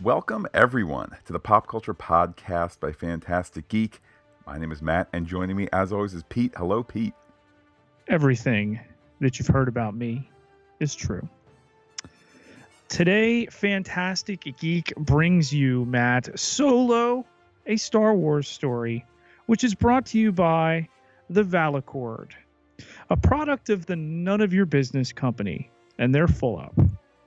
Welcome, everyone, to the Pop Culture Podcast by Fantastic Geek. My name is Matt, and joining me, as always, is Pete. Hello, Pete. Everything that you've heard about me is true. Today, Fantastic Geek brings you, Matt, Solo, a Star Wars story, which is brought to you by the Valacord, a product of the None of Your Business company, and they're full up.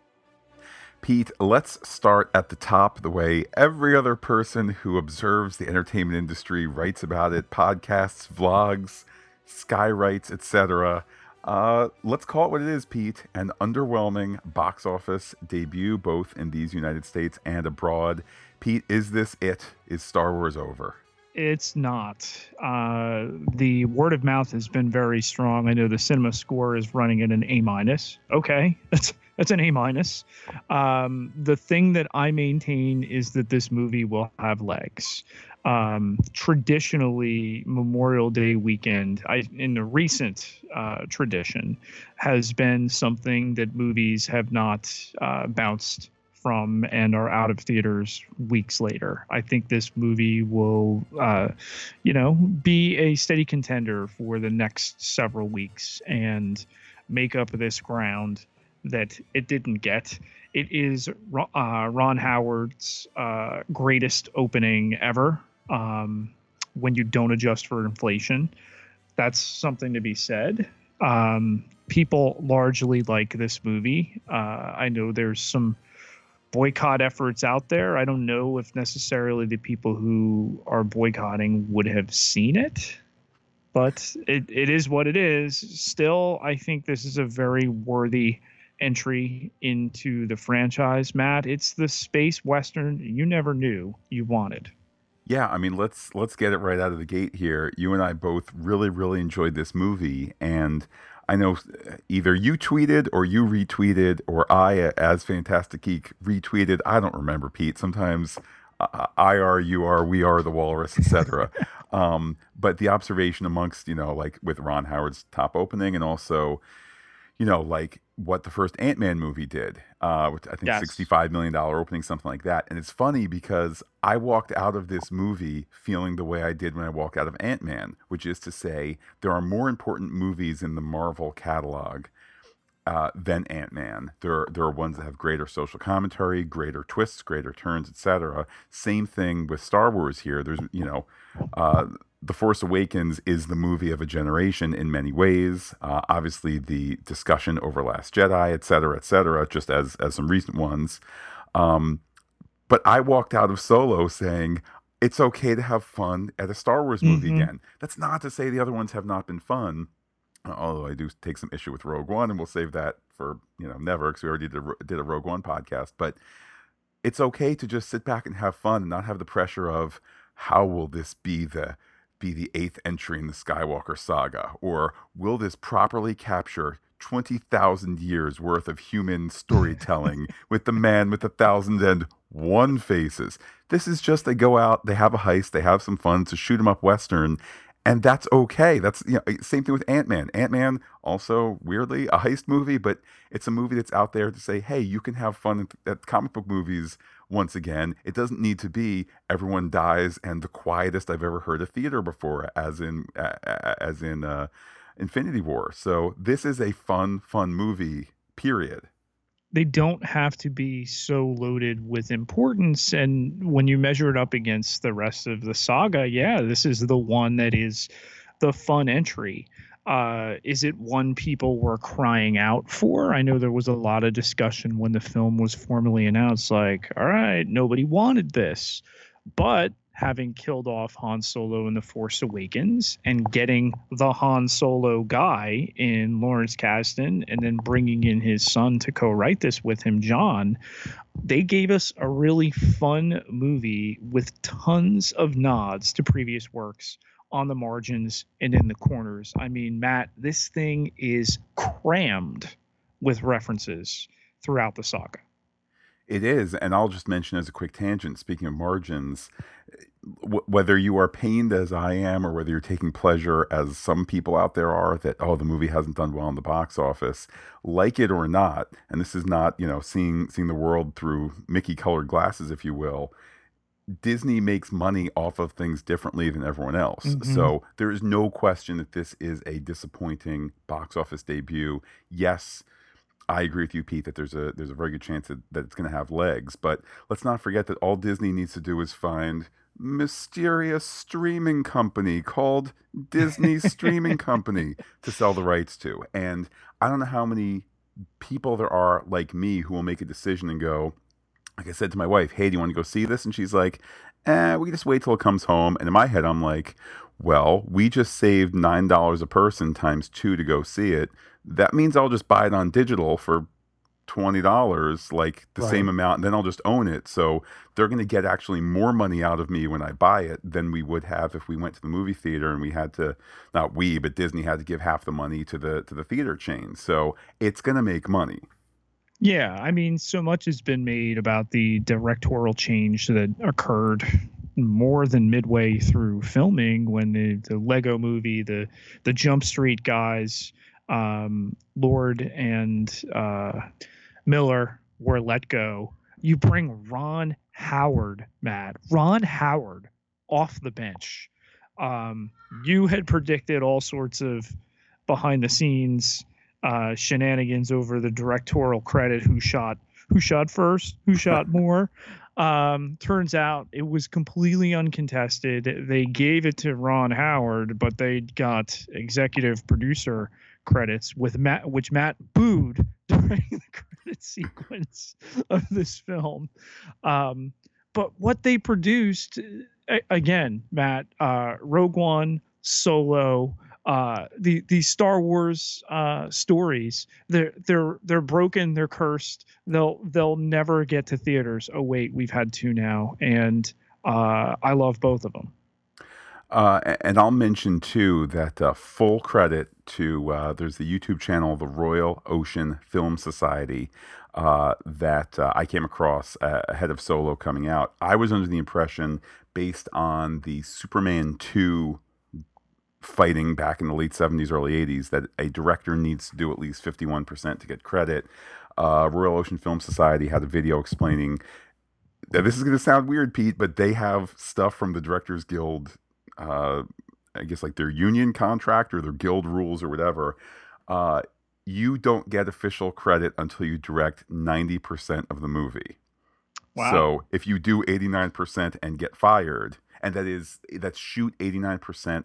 Pete, let's start at the top the way every other person who observes the entertainment industry writes about it, podcasts, vlogs, skywrites, etc. Let's call it what it is, Pete. An underwhelming box office debut, both in these United States and abroad. Pete, is this it? Is Star Wars over? It's not. The word of mouth has been very strong. I know the cinema score is running at an A-. Okay, that's an A-. The thing that I maintain is that this movie will have legs. Traditionally, Memorial Day weekend, in the recent tradition, has been something that movies have not bounced from and are out of theaters weeks later. I think this movie will, be a steady contender for the next several weeks and make up this ground that it didn't get. It is Ron Howard's greatest opening ever. When you don't adjust for inflation, that's something to be said. People largely like this movie. I know there's some boycott efforts out there. I don't know if necessarily the people who are boycotting would have seen it, but it is what it is. Still, I think this is a very worthy entry into the franchise, Matt. It's the space western you never knew you wanted. Yeah, I mean, let's get it right out of the gate here. You and I both really enjoyed this movie, and I know either you tweeted or you retweeted, or I, as Fantastic Geek, retweeted. I don't remember, Pete. Sometimes I are, you are, we are the walrus, etc. But the observation amongst, like with Ron Howard's top opening, and also, like what the first Ant-Man movie did, which I think Yes. $65 million opening, something like that. And it's funny because I walked out of this movie feeling the way I did when I walked out of Ant-Man, which is to say there are more important movies in the Marvel catalog than Ant-Man. There are ones that have greater social commentary, greater twists, greater turns, etc. Same thing with Star Wars here. There's, The Force Awakens is the movie of a generation in many ways. Obviously, the discussion over Last Jedi, et cetera, just as some recent ones. But I walked out of Solo saying, it's okay to have fun at a Star Wars movie again. That's not to say the other ones have not been fun, although I do take some issue with Rogue One, and we'll save that for, never, because we already did a Rogue One podcast. But it's okay to just sit back and have fun and not have the pressure of, how will this be the eighth entry in the Skywalker saga? Or will this properly capture 20,000 years worth of human storytelling with the man with 1,001 faces? This is just, they go out, they have a heist, they have some fun. It's a shoot 'em up Western, and that's okay. That's, same thing with Ant-Man. Ant-Man, also weirdly a heist movie, but it's a movie that's out there to say, hey, you can have fun at comic book movies once again. It doesn't need to be everyone dies and the quietest I've ever heard a theater before, as in Infinity War. So this is a fun movie, period. They don't have to be so loaded with importance. And when you measure it up against the rest of the saga, yeah, this is the one that is the fun entry. Is it one people were crying out for? I know there was a lot of discussion when the film was formally announced, like, all right, nobody wanted this. But having killed off Han Solo in The Force Awakens and getting the Han Solo guy in Lawrence Kasdan and then bringing in his son to co-write this with him, John, they gave us a really fun movie with tons of nods to previous works on the margins and in the corners. I mean, Matt, this thing is crammed with references throughout the saga. It is, and I'll just mention as a quick tangent, speaking of margins, whether you are pained as I am, or whether you're taking pleasure as some people out there are, that, oh, the movie hasn't done well in the box office, like it or not, and this is not, seeing the world through Mickey colored glasses, if you will. Disney makes money off of things differently than everyone else. Hmm. So there is no question that this is a disappointing box office debut. Yes, I agree with you, Pete, that there's a very good chance that it's going to have legs. But let's not forget that all Disney needs to do is find mysterious streaming company called Disney Streaming Company to sell the rights to. And I don't know how many people there are like me who will make a decision and go, like I said to my wife, hey, do you want to go see this? And she's like, we can just wait till it comes home. And in my head, I'm like, well, we just saved $9 a person times two to go see it. That means I'll just buy it on digital for $20, like the same Right. amount, and then I'll just own it. So they're going to get actually more money out of me when I buy it than we would have if we went to the movie theater and we had to, not we, but Disney had to give half the money to the theater chain. So it's going to make money. Yeah, I mean, so much has been made about the directorial change that occurred more than midway through filming when the Lego movie, the Jump Street guys, Lord and Miller were let go. You bring Ron Howard, Matt, Ron Howard off the bench. Um, you had predicted all sorts of behind the scenes shenanigans over the directorial credit, who shot first, who shot more. Turns out it was completely uncontested. They gave it to Ron Howard, but they got executive producer credits with Matt, which Matt booed during the credit sequence of this film. But what they produced, again, Matt, Rogue One, Solo, the Star Wars stories, they're broken, they're cursed. They'll never get to theaters. Oh wait, we've had two now, and I love both of them. And I'll mention too that full credit to there's the YouTube channel, the Royal Ocean Film Society, that I came across ahead of Solo coming out. I was under the impression, based on the Superman 2 fighting back in the late 70s, early 80s, that a director needs to do at least 51% to get credit. Royal Ocean Film Society had a video explaining that this is going to sound weird, Pete, but they have stuff from the Directors Guild, uh, I guess like their union contract or their guild rules or whatever. Uh, you don't get official credit until you direct 90% of the movie. Wow. So if you do 89% and get fired, and that's shoot 89%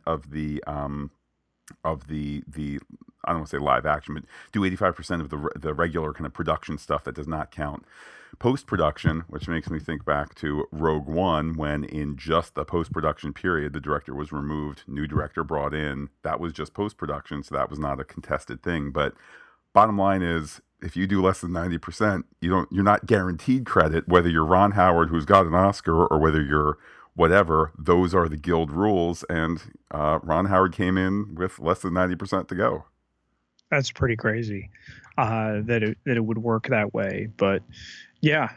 of the I don't want to say live action, but do 85% of the regular kind of production stuff that does not count post production, which makes me think back to Rogue One, when in just the post production period, the director was removed, new director brought in. That was just post production, so that was not a contested thing. But bottom line is, if you do less than 90%, you're not guaranteed credit, whether you're Ron Howard, who's got an Oscar, or whether you're whatever. Those are the guild rules, and Ron Howard came in with less than 90% to go. That's pretty crazy that it would work that way. But yeah,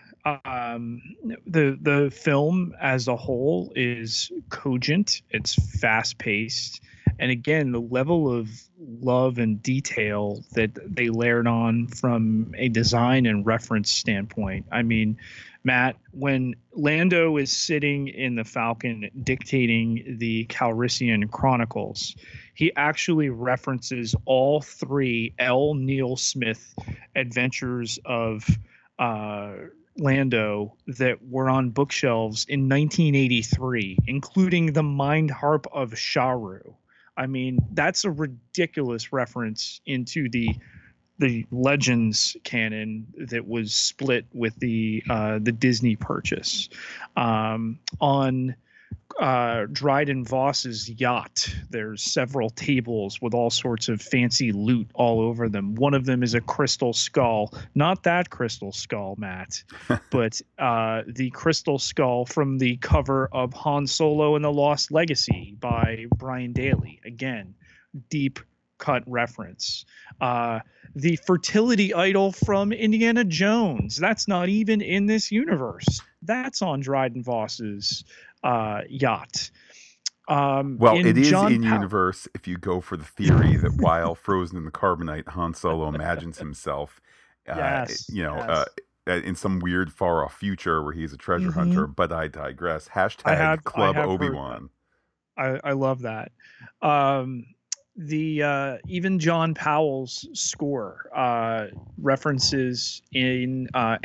the film as a whole is cogent. It's fast paced, and again, the level of love and detail that they layered on from a design and reference standpoint. I mean, Matt, when Lando is sitting in the Falcon dictating the Calrissian Chronicles, he actually references all three L. Neil Smith adventures of uh, Lando that were on bookshelves in 1983, including the Mind Harp of Sharu. I mean, that's a ridiculous reference into the Legends canon that was split with the Disney purchase. On Dryden Voss's yacht, there's several tables with all sorts of fancy loot all over them. One of them is a crystal skull, not that crystal skull, Matt, but the crystal skull from the cover of Han Solo and the Lost Legacy by Brian Daley. Again, deep cut reference. The fertility idol from Indiana Jones. That's not even in this universe. That's on Dryden Voss's yacht. Well, it In is John in Powell. universe if you go for the theory that while frozen in the carbonite, Han Solo imagines himself, uh, Yes, you know, uh, yes. in some weird far off future where he's a treasure Hmm. hunter. But I digress. I Hashtag have I Club have heard that. Obi-Wan. I love that. Um, the even John Powell's score references in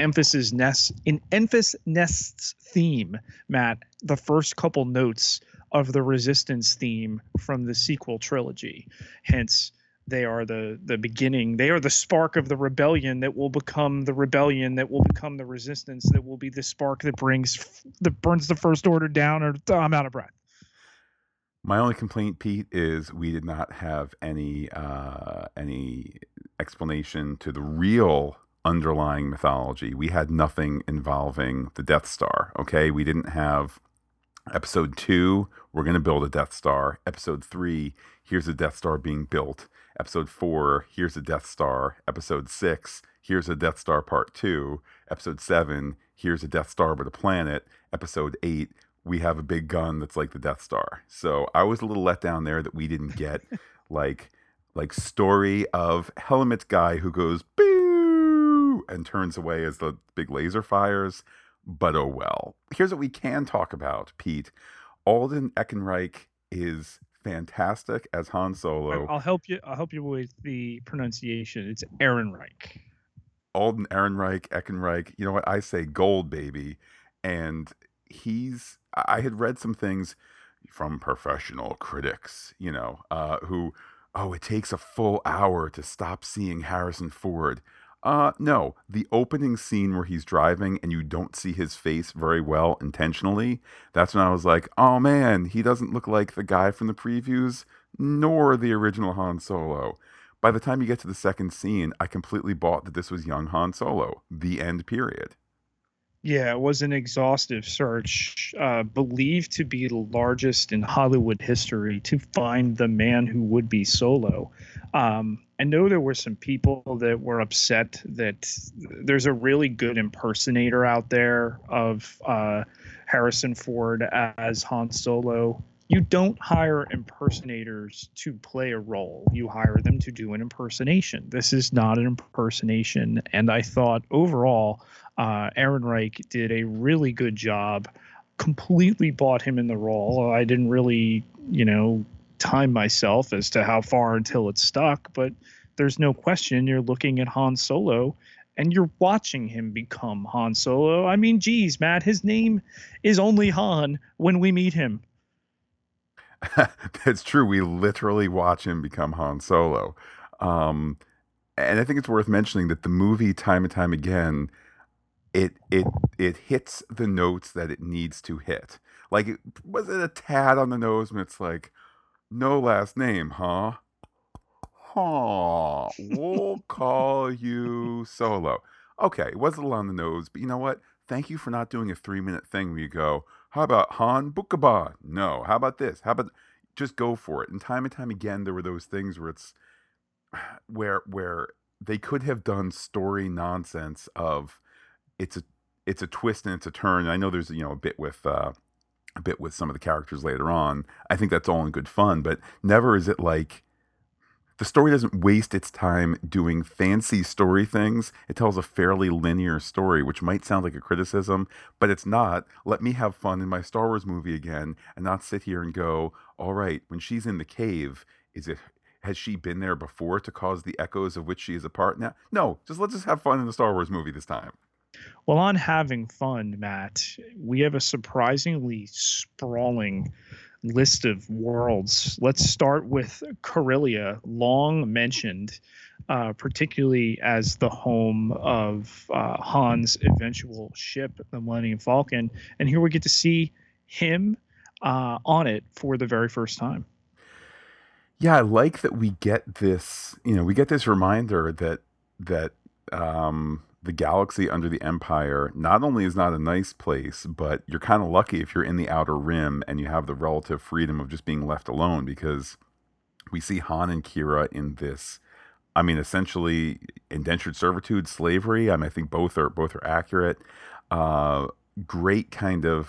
Enfys Nest's theme, Matt, the first couple notes of the Resistance theme from the sequel trilogy. Hence, they are the beginning. They are the spark of the rebellion that will become the rebellion that will become the resistance that will be the spark that burns the First Order down. Or I'm out of breath. My only complaint, Pete, is we did not have any explanation to the real underlying mythology. We had nothing involving the Death Star. Okay, we didn't have Episode 2, we're going to build a Death Star. Episode 3, here's a Death Star being built. Episode 4, here's a Death Star. Episode 6, here's a Death Star Part 2. Episode 7, here's a Death Star with a planet. Episode 8, we have a big gun that's like the Death Star. So I was a little let down there that we didn't get like story of Helmet's guy who goes boo and turns away as the big laser fires. But oh well. Here's what we can talk about, Pete. Alden Ehrenreich is fantastic as Han Solo. I'll help you. I'll help you with the pronunciation. It's Ehrenreich. Alden Ehrenreich, Eckenreich, you know what? I say gold, baby. And I had read some things from professional critics, who, oh, it takes a full hour to stop seeing Harrison Ford. No, the opening scene where he's driving and you don't see his face very well intentionally, that's when I was like, oh man, he doesn't look like the guy from the previews, nor the original Han Solo. By the time you get to the second scene, I completely bought that this was young Han Solo. The end period. Yeah, it was an exhaustive search, believed to be the largest in Hollywood history to find the man who would be Solo. I know there were some people that were upset that there's a really good impersonator out there of Harrison Ford as Han Solo. You don't hire impersonators to play a role. You hire them to do an impersonation. This is not an impersonation. And I thought overall, Ehrenreich did a really good job. Completely bought him in the role. I didn't really, time myself as to how far until it stuck, but there's no question you're looking at Han Solo and you're watching him become Han Solo. I mean, geez, Matt, his name is only Han when we meet him. That's true. We literally watch him become Han Solo. Um, and I think it's worth mentioning that the movie, time and time again, it hits the notes that it needs to hit. Like, was it a tad on the nose when it's like, no last name, huh? Huh. We'll call you Solo. Okay, it was a little on the nose, but you know what? Thank you for not doing a 3-minute thing where you go, how about Han Bukaba? No. How about this? How about just go for it? And time again, there were those things where it's where they could have done story nonsense of it's a twist and it's a turn. And I know there's a bit with some of the characters later on. I think that's all in good fun, but never is it like the story doesn't waste its time doing fancy story things. It tells a fairly linear story, which might sound like a criticism, but it's not. Let me have fun in my Star Wars movie again and not sit here and go, all right, when she's in the cave, has she been there before to cause the echoes of which she is a part now? No, let's just have fun in the Star Wars movie this time. Well, on having fun, Matt, we have a surprisingly sprawling list of worlds. Let's start with Corellia, long mentioned, particularly as the home of Han's eventual ship, the Millennium Falcon. And here we get to see him on it for the very first time. Yeah, I like that we get this. We get this reminder that the galaxy under the Empire not only is not a nice place, but you're kind of lucky if you're in the Outer Rim and you have the relative freedom of just being left alone, because we see Han and Kira in this. I mean, essentially indentured servitude, slavery. I mean, I think both are accurate. Great kind of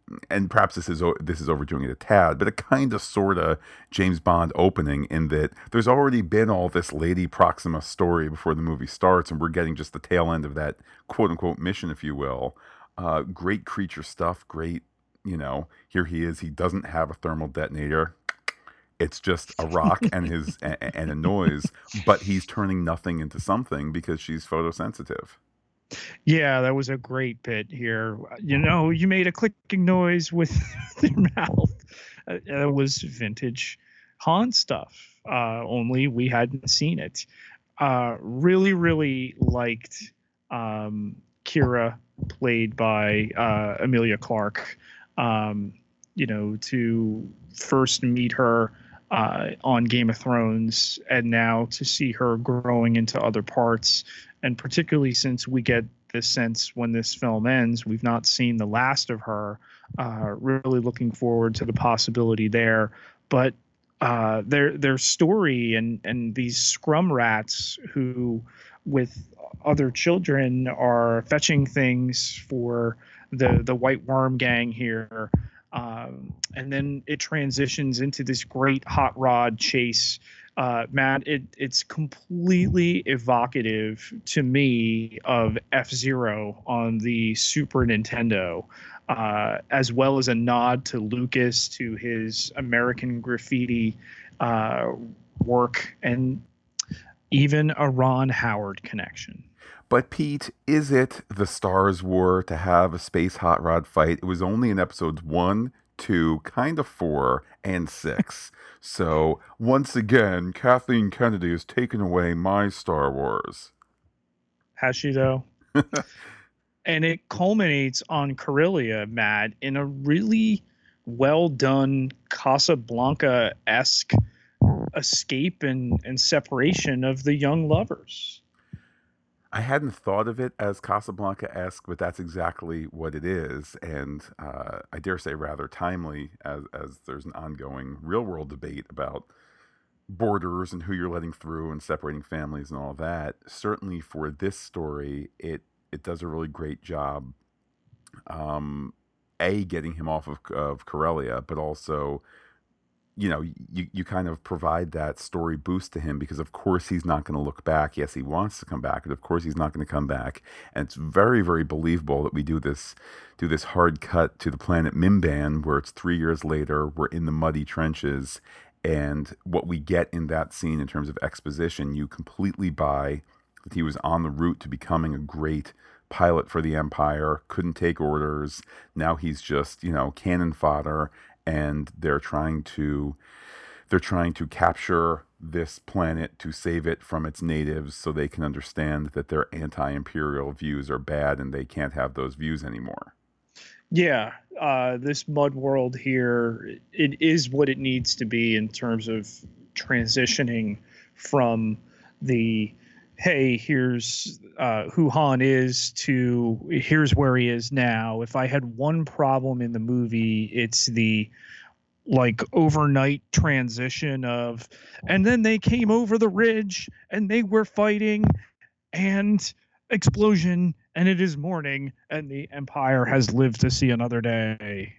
and perhaps this is overdoing it a tad, but a kind of sort of James Bond opening in that there's already been all this Lady Proxima story before the movie starts, and we're getting just the tail end of that quote unquote mission, if you will. Great creature stuff. Great, here he is. He doesn't have a thermal detonator. It's just a rock and and a noise, but he's turning nothing into something because she's photosensitive. Yeah, that was a great bit here. You made a clicking noise with your mouth. That was vintage Han stuff. Only we hadn't seen it. Really, really liked Kira, played by Emilia Clarke. To first meet her on Game of Thrones, and now to see her growing into other parts, and particularly since we get this sense when this film ends, we've not seen the last of her. Really looking forward to the possibility there. But their story and these scrum rats who, with other children, are fetching things for the White Worm gang here. And then it transitions into this great hot rod chase. Matt, it's completely evocative to me of F-Zero on the Super Nintendo, as well as a nod to Lucas, to his American Graffiti work, and even a Ron Howard connection. But Pete, is it the Stars War to have a space hot rod fight? It was only in episodes 1, 2, kind of 4, and 6. So once again, Kathleen Kennedy has taken away my Star Wars. Has she though? And it culminates on Corellia, Matt, in a really well done Casablanca-esque escape and separation of the young lovers. I hadn't thought of it as Casablanca-esque, but that's exactly what it is, and I dare say rather timely, as there's an ongoing real-world debate about borders and who you're letting through and separating families and all that. Certainly for this story, it does a really great job, getting him off of Corellia, but also you kind of provide that story boost to him because of course he's not going to look back. Yes, he wants to come back, but of course he's not going to come back. And it's very, very believable that we do this hard cut to the planet Mimban, where it's 3 years later, we're in the muddy trenches, and what we get in that scene in terms of exposition, you completely buy that he was on the route to becoming a great pilot for the Empire, couldn't take orders. Now he's just, cannon fodder, and they're trying to capture this planet to save it from its natives so they can understand that their anti-imperial views are bad and they can't have those views anymore. Yeah, this mud world here, it is what it needs to be in terms of transitioning from the, hey, here's who Han is, to here's where he is now. If I had one problem in the movie, it's the overnight transition of, and then they came over the ridge and they were fighting and explosion and it is morning and the Empire has lived to see another day.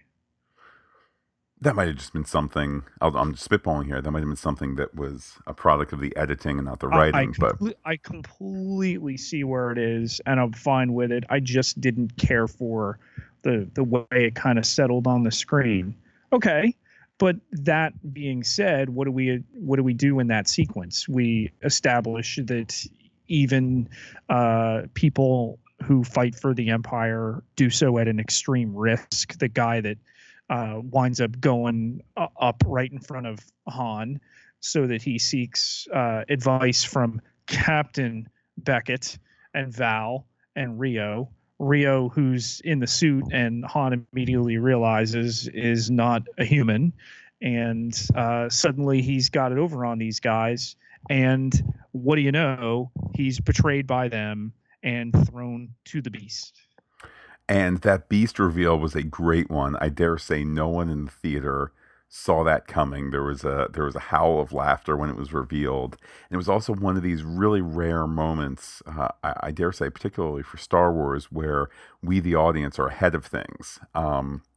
That might have just been something, I'm spitballing here, that might have been something that was a product of the editing and not the writing. I completely see where it is, and I'm fine with it. I just didn't care for the way it kind of settled on the screen. Okay, but that being said, what do we do in that sequence? We establish that even people who fight for the Empire do so at an extreme risk. The guy that winds up going up right in front of Han so that he seeks advice from Captain Beckett and Val and Rio. Rio, who's in the suit and Han immediately realizes is not a human. And suddenly he's got it over on these guys. And what do you know? He's betrayed by them and thrown to the beast. And that beast reveal was a great one. I dare say no one in the theater saw that coming. There was a howl of laughter when it was revealed. And it was also one of these really rare moments, I dare say particularly for Star Wars, where we, the audience, are ahead of things.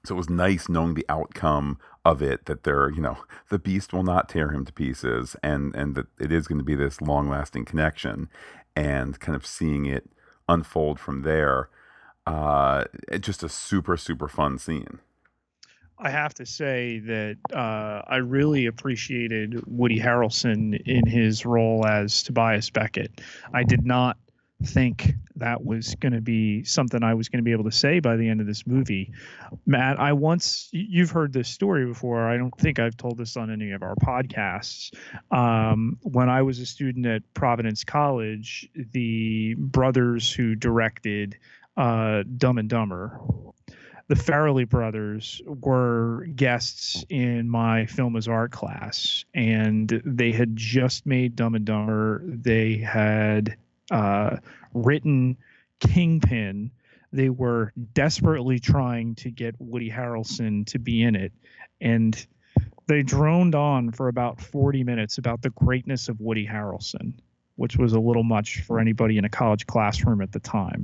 So it was nice knowing the outcome of it, that the beast will not tear him to pieces, and that it is going to be this long lasting connection, and kind of seeing it unfold from there. It's just a super, super fun scene. I have to say that I really appreciated Woody Harrelson in his role as Tobias Beckett. I did not think that was going to be something I was going to be able to say by the end of this movie. Matt, you've heard this story before. I don't think I've told this on any of our podcasts. When I was a student at Providence College, the brothers who directed Dumb and Dumber, the Farrelly brothers, were guests in my film as art class, and they had just made Dumb and Dumber. They had written Kingpin. They were desperately trying to get Woody Harrelson to be in it, and they droned on for about 40 minutes about the greatness of Woody Harrelson, which was a little much for anybody in a college classroom at the time.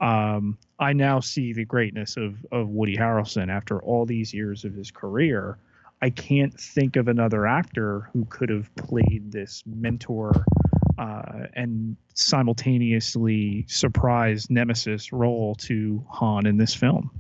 I now see the greatness of Woody Harrelson after all these years of his career. I can't think of another actor who could have played this mentor and simultaneously surprise nemesis role to Han in this film.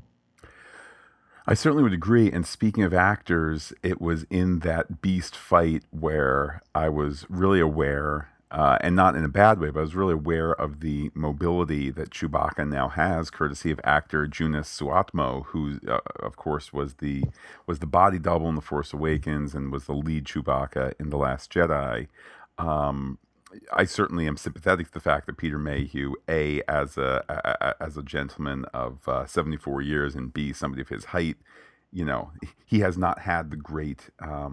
I certainly would agree. And speaking of actors, it was in that beast fight where I was really aware, and not in a bad way, but I was really aware of the mobility that Chewbacca now has, courtesy of actor Joonas Suotamo, who, of course, was the body double in The Force Awakens and was the lead Chewbacca in The Last Jedi. I certainly am sympathetic to the fact that Peter Mayhew, A, as a gentleman of 74 years, and B, somebody of his height, he has not had the great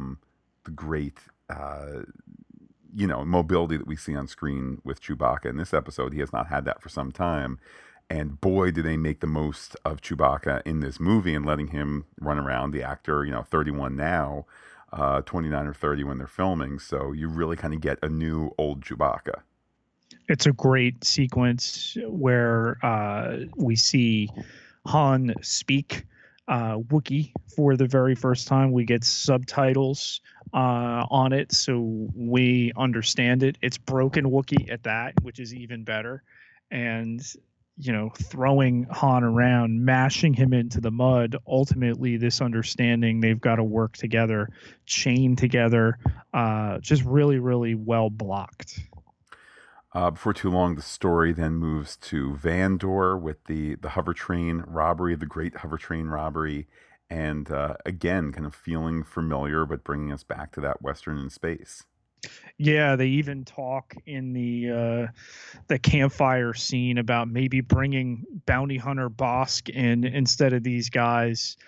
mobility that we see on screen with Chewbacca. In this episode, he has not had that for some time. And boy, do they make the most of Chewbacca in this movie and letting him run around. The actor, 31 now, 29 or 30 when they're filming. So you really kind of get a new old Chewbacca. It's a great sequence where we see Han speak Wookiee for the very first time. We get subtitles on it, so we understand it. It's broken Wookiee at that, which is even better. And throwing Han around, mashing him into the mud. Ultimately, this understanding they've got to work together, chain together, just really, really well blocked. Before too long, the story then moves to Vandor with the hover train robbery, the great hover train robbery, and again, kind of feeling familiar, but bringing us back to that Western in space. Yeah, they even talk in the campfire scene about maybe bringing bounty hunter Bosk in instead of these guys.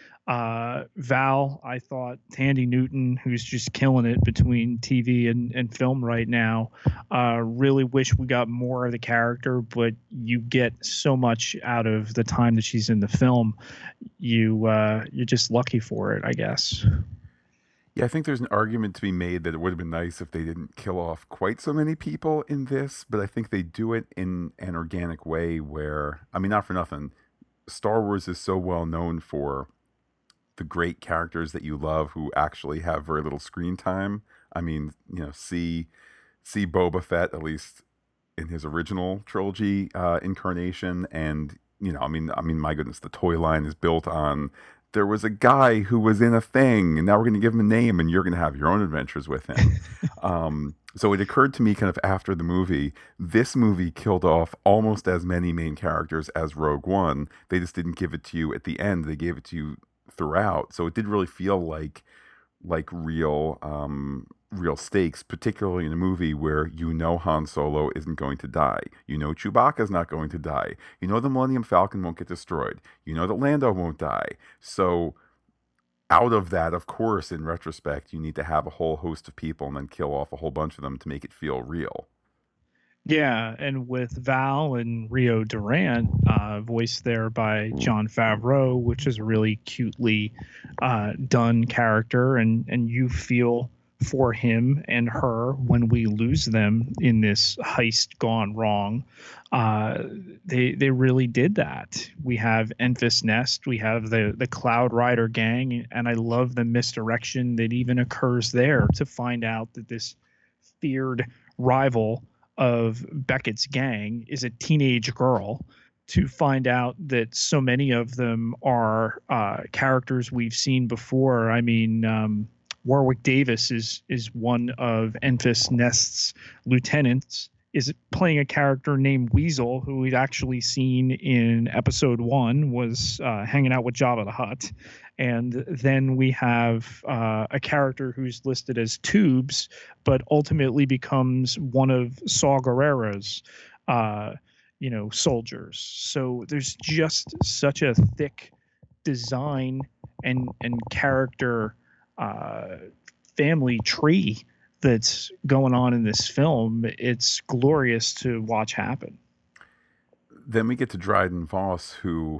Val, I thought Tandy Newton, who's just killing it between TV and film right now, really wish we got more of the character, but you get so much out of the time that she's in the film. You're just lucky for it, I guess. Yeah, I think there's an argument to be made that it would have been nice if they didn't kill off quite so many people in this, but I think they do it in an organic way where, I mean, not for nothing, Star Wars is so well known for the great characters that you love who actually have very little screen time. I mean, see Boba Fett, at least in his original trilogy incarnation, and I mean, my goodness, the toy line is built on, there was a guy who was in a thing, and now we're going to give him a name, and you're going to have your own adventures with him. So it occurred to me kind of after the movie, this movie killed off almost as many main characters as Rogue One. They just didn't give it to you at the end. They gave it to you throughout. So it did really feel like real stakes, particularly in a movie where Han Solo isn't going to die. Chewbacca's not going to die. The Millennium Falcon won't get destroyed. That Lando won't die. So out of that, of course, in retrospect, you need to have a whole host of people and then kill off a whole bunch of them to make it feel real. Yeah, and with Val and Rio Durant, voiced there by Jon Favreau, which is a really cutely done character, and you feel for him and her when we lose them in this heist gone wrong. Uh, they really did that. We have Enfys Nest, we have the Cloud Rider gang, and I love the misdirection that even occurs there to find out that this feared rival of Beckett's gang is a teenage girl, to find out that so many of them are characters we've seen before. I mean, Warwick Davis is one of Enfys Nest's lieutenants, is playing a character named Weasel, who we'd actually seen in episode 1, was hanging out with Jabba the Hutt. And then we have a character who's listed as Tubes, but ultimately becomes one of Saw Gerrera's soldiers. So there's just such a thick design and character family tree that's going on in this film. It's glorious to watch happen. Then we get to Dryden Voss,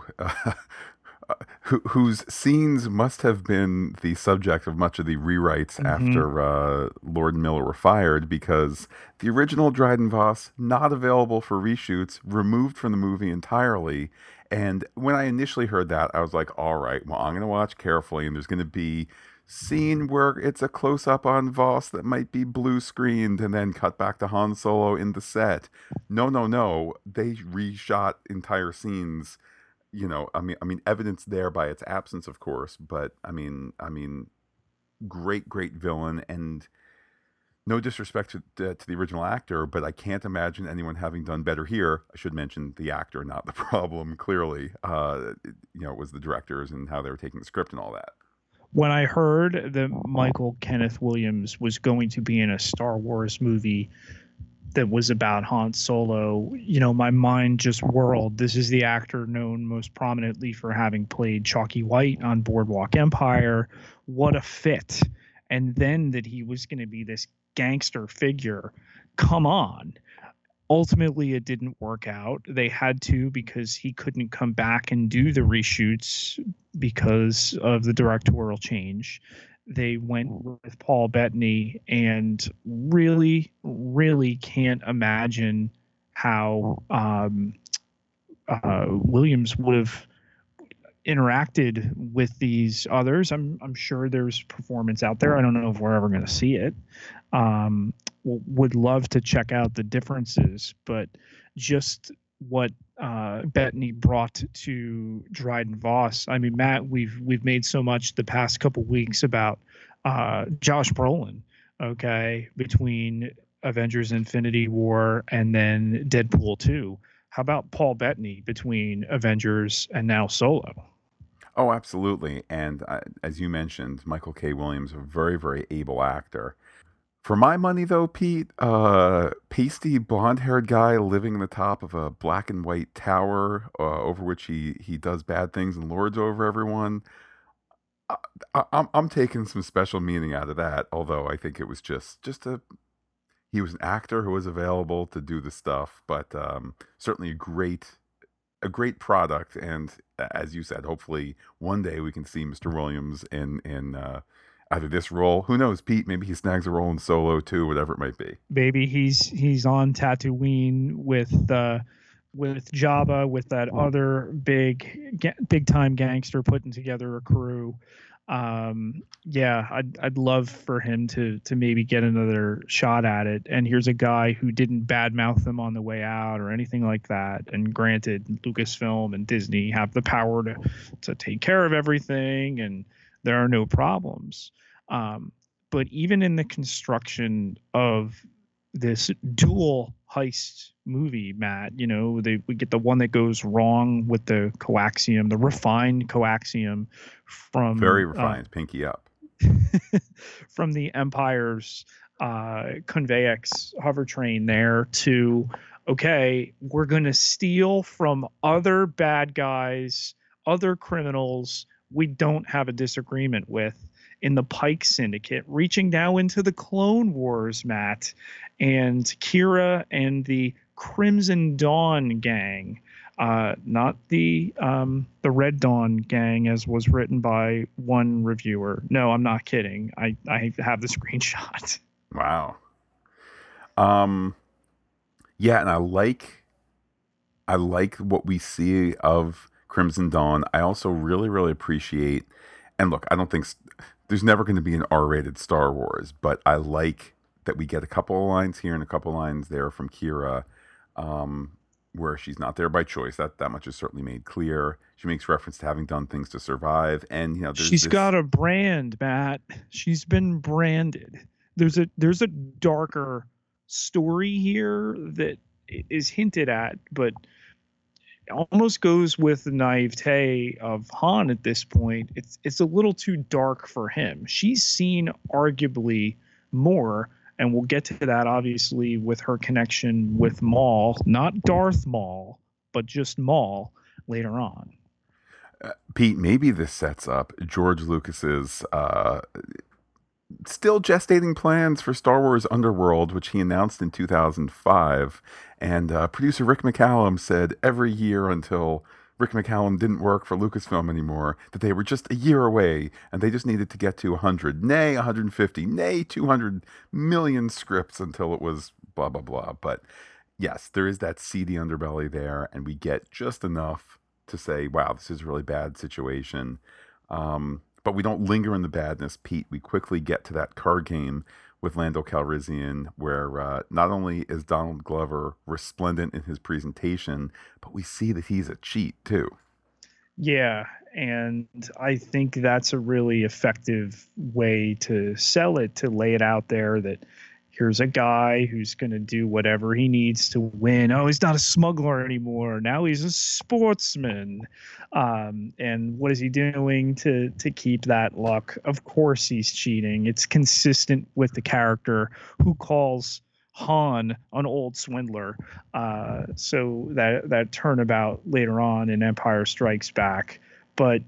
whose scenes must have been the subject of much of the rewrites after Lord and Miller were fired, because the original Dryden Voss, not available for reshoots, removed from the movie entirely. And when I initially heard that, I was like, all right, well, I'm going to watch carefully, and there's going to be scene where it's a close-up on Voss that might be blue screened and then cut back to Han Solo in the set. No. They reshot entire scenes. I mean, evidence there by its absence, of course, but I mean, great villain, and no disrespect to the original actor, but I can't imagine anyone having done better here. I should mention the actor, not the problem. Clearly, it was the directors and how they were taking the script and all that. When I heard that Michael Kenneth Williams was going to be in a Star Wars movie that was about Han Solo, my mind just whirled. This is the actor known most prominently for having played Chalky White on Boardwalk Empire. What a fit. And then that he was going to be this gangster figure. Come on. Ultimately, it didn't work out. They had to, because he couldn't come back and do the reshoots because of the directorial change. They went with Paul Bettany, and really, really can't imagine how Williams would have interacted with these others. I'm sure there's performance out there. I don't know if we're ever going to see it. Would love to check out the differences, but just what Bettany brought to Dryden Voss. I mean, Matt, we've made so much the past couple weeks about Josh Brolin, okay, between Avengers Infinity War and then Deadpool 2. How about Paul Bettany between Avengers and now Solo? Oh, absolutely. And as you mentioned, Michael K. Williams, a very, very able actor. For my money, though, Pete, pasty blonde-haired guy living in the top of a black and white tower over which he does bad things and lords over everyone. I'm taking some special meaning out of that. Although I think it was just he was an actor who was available to do the stuff, but certainly a great product. And as you said, hopefully one day we can see Mr. Williams in either this role. Who knows, Pete? Maybe he snags a role in Solo too, whatever it might be. Maybe he's on Tatooine with Jabba, with that other big time gangster, putting together a crew. I'd love for him to maybe get another shot at it. And here's a guy who didn't badmouth them on the way out or anything like that. And granted, Lucasfilm and Disney have the power to take care of everything, and there are no problems. But even in the construction of this dual heist movie, Matt, we get the one that goes wrong with the coaxium, the refined coaxium from very refined, pinky up, from the Empire's Convex hover train there to, okay, we're going to steal from other bad guys, other criminals we don't have a disagreement with in the Pike Syndicate, reaching now into the Clone Wars, Matt, and Kira and the Crimson Dawn gang. not the Red Dawn gang as was written by one reviewer. No, I'm not kidding. I have the screenshot. Wow. Um, yeah, and I like what we see of Crimson Dawn. I also really, really appreciate, and look, I don't think there's never going to be an R-rated Star Wars, but I like that we get a couple of lines here and a couple of lines there from Kira, um, where she's not there by choice. That much is certainly made clear. She makes reference to having done things to survive, and there's She's this. got a brand, Matt. She's been branded. There's a darker story here that is hinted at, but almost goes with the naivete of Han at this point. It's a little too dark for him. She's seen arguably more, and we'll get to that obviously with her connection with Maul, not Darth Maul, but just Maul later on. Pete, maybe this sets up George Lucas's still gestating plans for Star Wars Underworld, which he announced in 2005. And producer Rick McCallum said every year until Rick McCallum didn't work for Lucasfilm anymore that they were just a year away and they just needed to get to 100, nay 150, nay 200 million scripts until it was blah, blah, blah. But yes, there is that seedy underbelly there, and we get just enough to say, wow, this is a really bad situation. But we don't linger in the badness, Pete. We quickly get to that card game with Lando Calrissian, where not only is Donald Glover resplendent in his presentation, but we see that he's a cheat too. Yeah, and I think that's a really effective way to sell it, to lay it out there that here's a guy who's going to do whatever he needs to win. Oh, he's not a smuggler anymore. Now he's a sportsman. And what is he doing to keep that luck? Of course he's cheating. It's consistent with the character who calls Han an old swindler. So that turnabout later on in Empire Strikes Back. But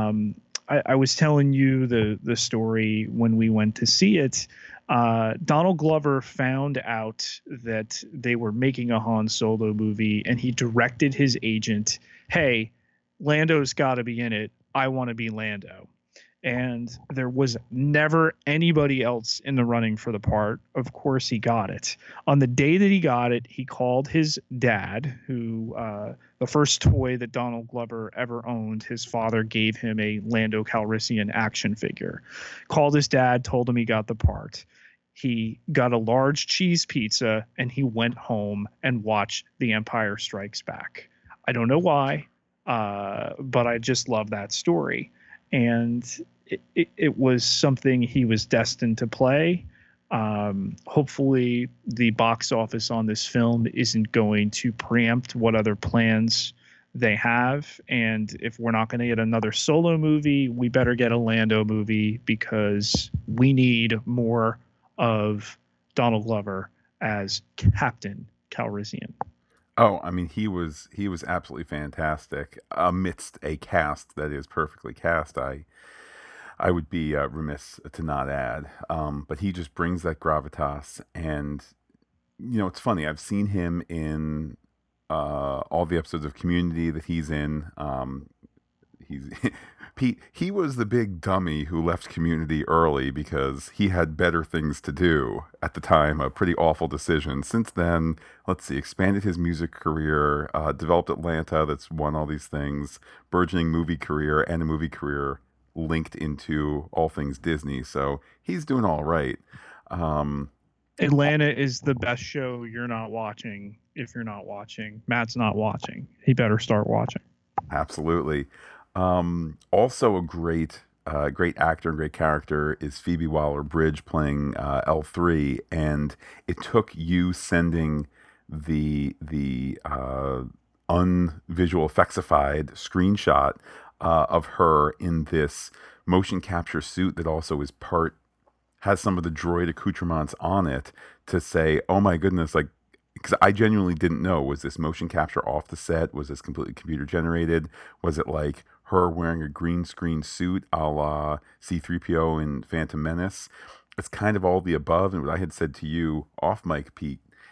I was telling you the story when we went to see it. Donald Glover found out that they were making a Han Solo movie, and he directed his agent, "Hey, Lando's got to be in it. I want to be Lando." And there was never anybody else in the running for the part. Of course, he got it. On the day that he got it, he called his dad, who the first toy that Donald Glover ever owned, his father gave him a Lando Calrissian action figure. Called his dad, told him he got the part. He got a large cheese pizza, and he went home and watched The Empire Strikes Back. I don't know why, but I just love that story. And it was something he was destined to play. Hopefully, the box office on this film isn't going to preempt what other plans they have. And if we're not going to get another Solo movie, we better get a Lando movie, because we need more of Donald Glover as Captain Calrissian. Oh, I mean, he was absolutely fantastic amidst a cast that is perfectly cast. I would be remiss to not add, but he just brings that gravitas, and it's funny. I've seen him in all the episodes of Community that he's in. He's Pete. He was the big dummy who left Community early because he had better things to do at the time. A pretty awful decision. Since then, let's see, expanded his music career, developed Atlanta, that's won all these things, burgeoning movie career, and a movie career linked into all things Disney. So he's doing all right. Um, Atlanta is the best show you're not watching. If you're not watching, Matt's not watching. He better start watching. Absolutely. Also a great actor and great character is Phoebe Waller-Bridge playing L3, and it took you sending the unvisual effectsified screenshot of her in this motion capture suit that also is part has some of the droid accoutrements on it to say, oh my goodness, like, because I genuinely didn't know, was this motion capture off the set? Was this completely computer generated? Was it like her wearing a green screen suit a la C3PO in Phantom Menace? It's kind of all the above. And what I had said to you off mic, Pete,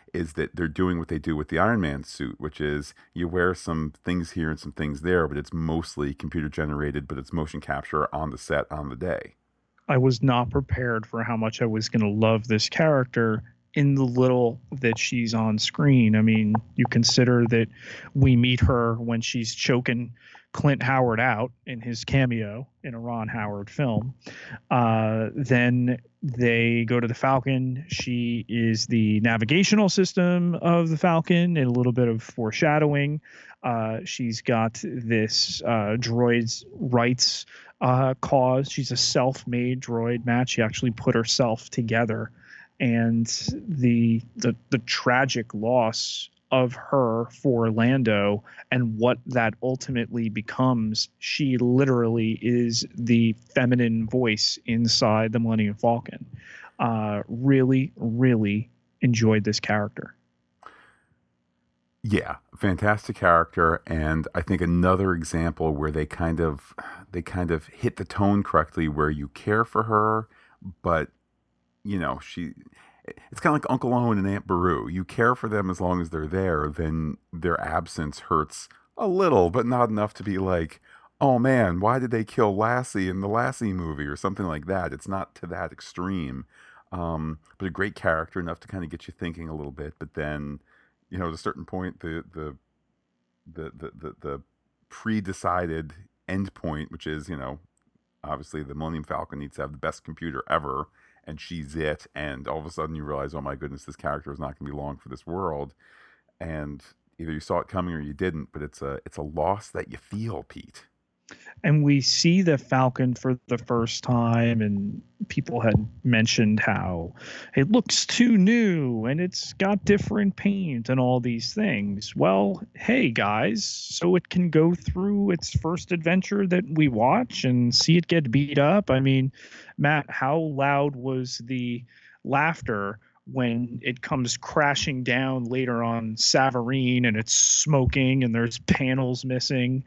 is that they're doing what they do with the Iron Man suit, which is you wear some things here and some things there, but it's mostly computer generated, but it's motion capture on the set on the day. I was not prepared for how much I was going to love this character in the little that she's on screen. I mean, you consider that we meet her when she's choking Clint Howard out in his cameo in a Ron Howard film. Then they go to the Falcon. She is the navigational system of the Falcon, and a little bit of foreshadowing. She's got this droid's rights cause. She's a self-made droid, Matt. She actually put herself together, and the tragic loss of her for Lando and what that ultimately becomes. She literally is the feminine voice inside the Millennium Falcon. Really, really enjoyed this character. Yeah, fantastic character, and I think another example where they kind of hit the tone correctly, where you care for her, but she it's kind of like Uncle Owen and Aunt Beru. You care for them as long as they're there, then their absence hurts a little, but not enough to be like, oh man, why did they kill Lassie in the Lassie movie or something like that? It's not to that extreme. But a great character, enough to kind of get you thinking a little bit. But then, at a certain point, the pre-decided end point, which is, obviously the Millennium Falcon needs to have the best computer ever, and she's it. And all of a sudden you realize, oh my goodness, this character is not going to be long for this world. And either you saw it coming or you didn't, but it's a loss that you feel, Pete. And we see the Falcon for the first time, and people had mentioned how it looks too new and it's got different paint and all these things. Well, hey guys, so it can go through its first adventure that we watch and see it get beat up. I mean, Matt, how loud was the laughter when it comes crashing down later on Savareen and it's smoking and there's panels missing?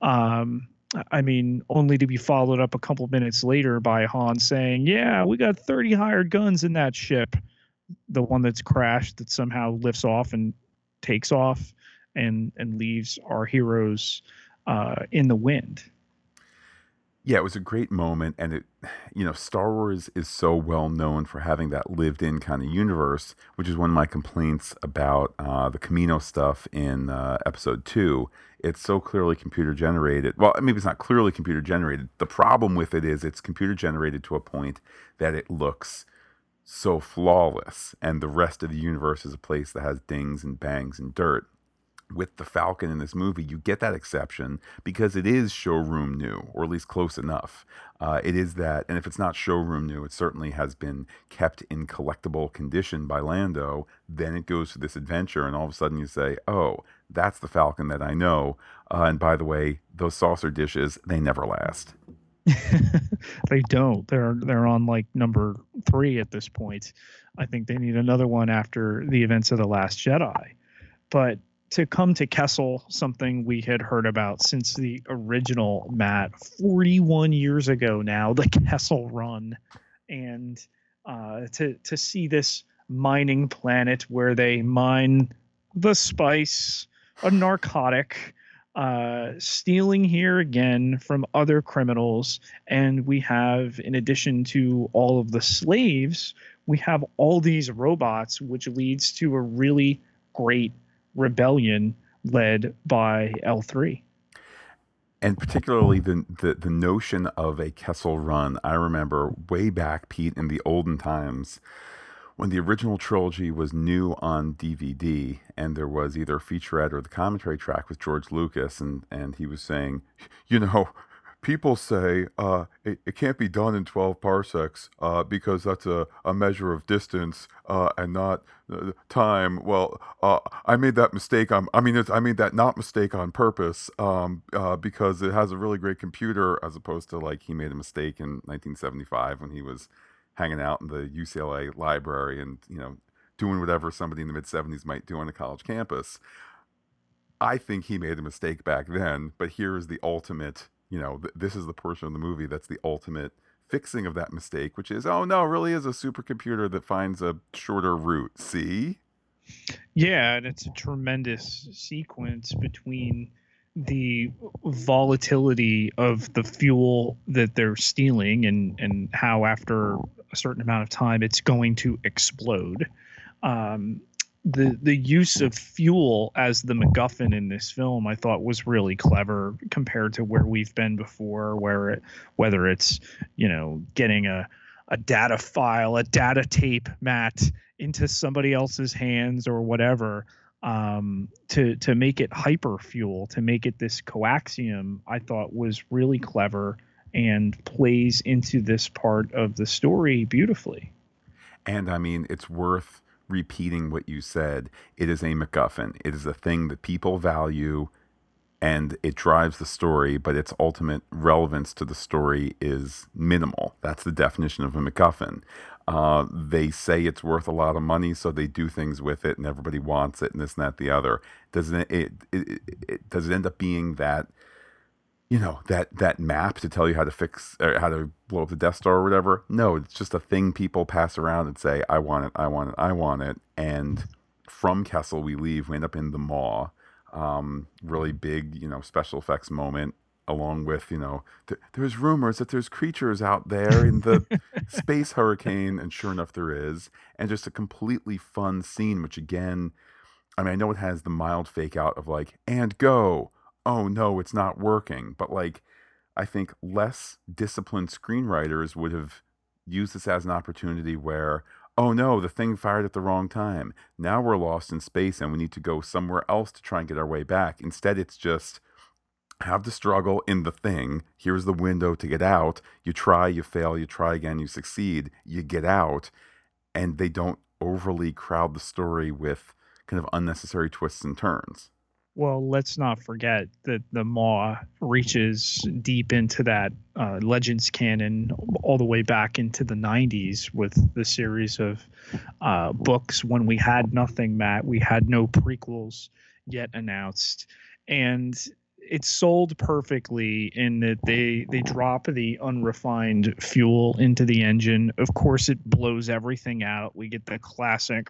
I mean, only to be followed up a couple minutes later by Han saying, yeah, we got 30 hired guns in that ship. The one that's crashed that somehow lifts off and takes off and leaves our heroes in the wind. Yeah, it was a great moment, and Star Wars is so well known for having that lived-in kind of universe, which is one of my complaints about the Camino stuff in Episode 2. It's so clearly computer generated. Well, maybe it's not clearly computer generated. The problem with it is it's computer generated to a point that it looks so flawless, and the rest of the universe is a place that has dings and bangs and dirt. With the Falcon in this movie, you get that exception because it is showroom new, or at least close enough. It is that, and if it's not showroom new, it certainly has been kept in collectible condition by Lando. Then it goes to this adventure, and all of a sudden you say, oh, that's the Falcon that I know. And by the way, those saucer dishes, they never last. They don't. They're on like number 3 at this point. I think they need another one after the events of The Last Jedi. But to come to Kessel, something we had heard about since the original, Matt, 41 years ago now, the Kessel Run, and to see this mining planet where they mine the spice, a narcotic, stealing here again from other criminals, and we have, in addition to all of the slaves, we have all these robots, which leads to a really great rebellion led by L3. And particularly the notion of a Kessel Run. I remember way back, Pete, in the olden times when the original trilogy was new on DVD, and there was either a featurette or the commentary track with George Lucas, and he was saying, people say it can't be done in 12 parsecs because that's a measure of distance and not time. Well, I made that mistake. I made that not mistake on purpose because it has a really great computer, as opposed to like he made a mistake in 1975 when he was hanging out in the UCLA library and doing whatever somebody in the mid 70s might do on a college campus. I think he made a mistake back then, but here is the ultimate. This is the portion of the movie that's the ultimate fixing of that mistake, which is, oh no, it really is a supercomputer that finds a shorter route. See? Yeah, and it's a tremendous sequence between the volatility of the fuel that they're stealing and how after a certain amount of time it's going to explode. Um, the use of fuel as the MacGuffin in this film, I thought, was really clever compared to where we've been before, whether it's getting a data file, a data tape, Matt, into somebody else's hands or whatever, to make it hyper fuel, to make it this coaxium, I thought was really clever and plays into this part of the story beautifully. And I mean, it's worth repeating what you said. It is a MacGuffin. It is a thing that people value and it drives the story, but its ultimate relevance to the story is minimal. That's the definition of a MacGuffin. They say it's worth a lot of money, so they do things with it, and everybody wants it, and this and that, the other. Does it end up being that that map to tell you how to fix or how to blow up the Death Star or whatever? No, it's just a thing people pass around and say, "I want it, I want it, I want it." And from Kessel, we end up in the Maw, really big, special effects moment. Along with, there's rumors that there's creatures out there in the space hurricane, and sure enough, there is. And just a completely fun scene, which again, I mean, I know it has the mild fake out of like, and go. Oh no, it's not working. But like, I think less disciplined screenwriters would have used this as an opportunity where, oh no, the thing fired at the wrong time. Now we're lost in space and we need to go somewhere else to try and get our way back. Instead, it's just have the struggle in the thing. Here's the window to get out. You try, you fail, you try again, you succeed, you get out. And they don't overly crowd the story with kind of unnecessary twists and turns. Well, let's not forget that the Maw reaches deep into that Legends canon all the way back into the 90s with the series of books When We Had Nothing, Matt. We had no prequels yet announced. And it's sold perfectly in that they drop the unrefined fuel into the engine. Of course, it blows everything out. We get the classic,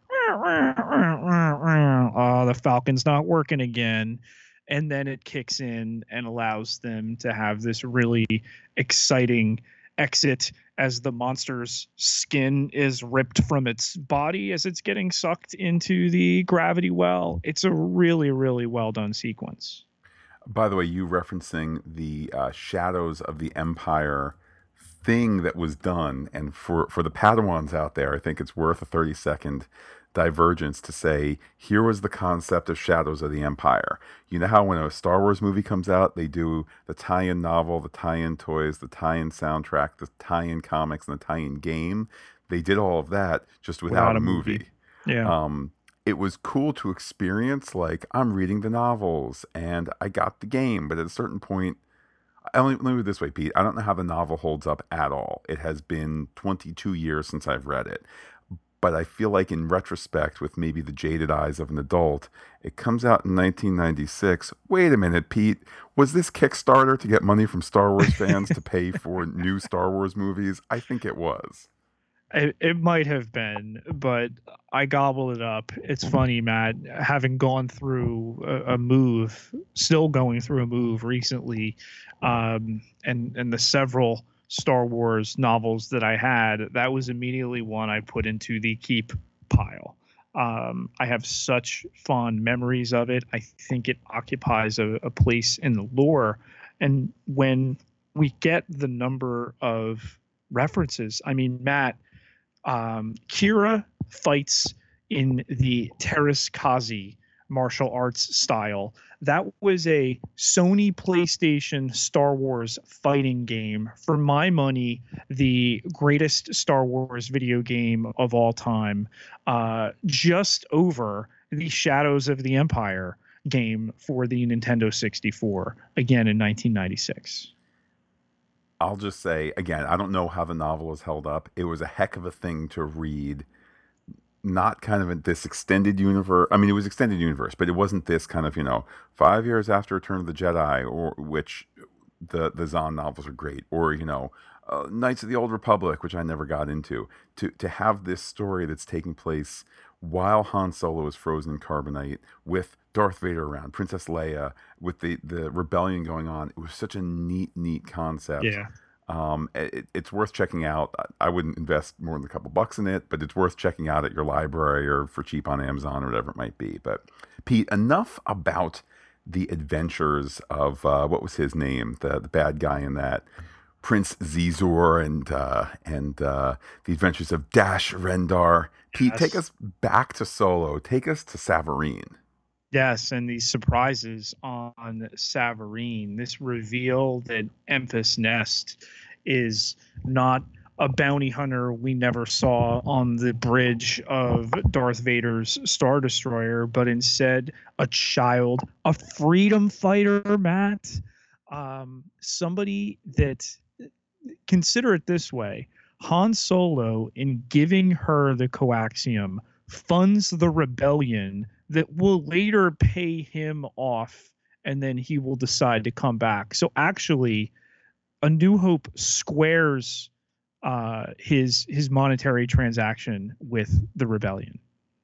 oh, the Falcon's not working again. And then it kicks in and allows them to have this really exciting exit as the monster's skin is ripped from its body as it's getting sucked into the gravity well. It's a really, really well done sequence. By the way, you referencing the Shadows of the Empire thing that was done, and for the Padawans out there, I think it's worth a 30-second divergence to say, here was the concept of Shadows of the Empire. You know how when a Star Wars movie comes out, they do the tie-in novel, the tie-in toys, the tie-in soundtrack, the tie-in comics, and the tie-in game? They did all of that just without a movie. Yeah. It was cool to experience, like, I'm reading the novels and I got the game, but at a certain point, let me put it this way, Pete. I don't know how the novel holds up at all. It has been 22 years since I've read it. But I feel like in retrospect, with maybe the jaded eyes of an adult, it comes out in 1996. Wait a minute, Pete. Was this Kickstarter to get money from Star Wars fans to pay for new Star Wars movies? I think it was. It might have been, but I gobbled it up. It's funny, Matt, having gone through a move, still going through a move recently, and the several Star Wars novels that I had, that was immediately one I put into the keep pile. I have such fond memories of it. I think it occupies a place in the lore. And when we get the number of references, I mean, Matt, Kira fights in the Terrace Kazi martial arts style. That was a Sony PlayStation Star Wars fighting game. For my money, the greatest Star Wars video game of all time. Just over the Shadows of the Empire game for the Nintendo 64, again in 1996. I'll just say again, I don't know how the novel is held up. It was a heck of a thing to read. Not kind of in this extended universe. I mean, it was extended universe, but it wasn't this kind of 5 years after Return of the Jedi, or which the Zahn novels are great, or Knights of the Old Republic, which I never got into. To have this story that's taking place while Han Solo is frozen in carbonite, with Darth Vader around, Princess Leia, with the rebellion going on, it was such a neat concept. Yeah. It's worth checking out. I wouldn't invest more than a couple bucks in it, but it's worth checking out at your library or for cheap on Amazon or whatever it might be. But Pete, enough about the adventures of what was his name, the bad guy in that, Prince Zizor, and the adventures of Dash Rendar. Pete, take Yes. us back to Solo. Take us to Savareen. Yes, and these surprises on Savareen, this reveal that Emphas Nest is not a bounty hunter we never saw on the bridge of Darth Vader's Star Destroyer, but instead a child, a freedom fighter, Matt. Somebody that, consider it this way: Han Solo, in giving her the coaxium, funds the rebellion that will later pay him off, and then he will decide to come back. So actually, A New Hope squares his monetary transaction with the rebellion.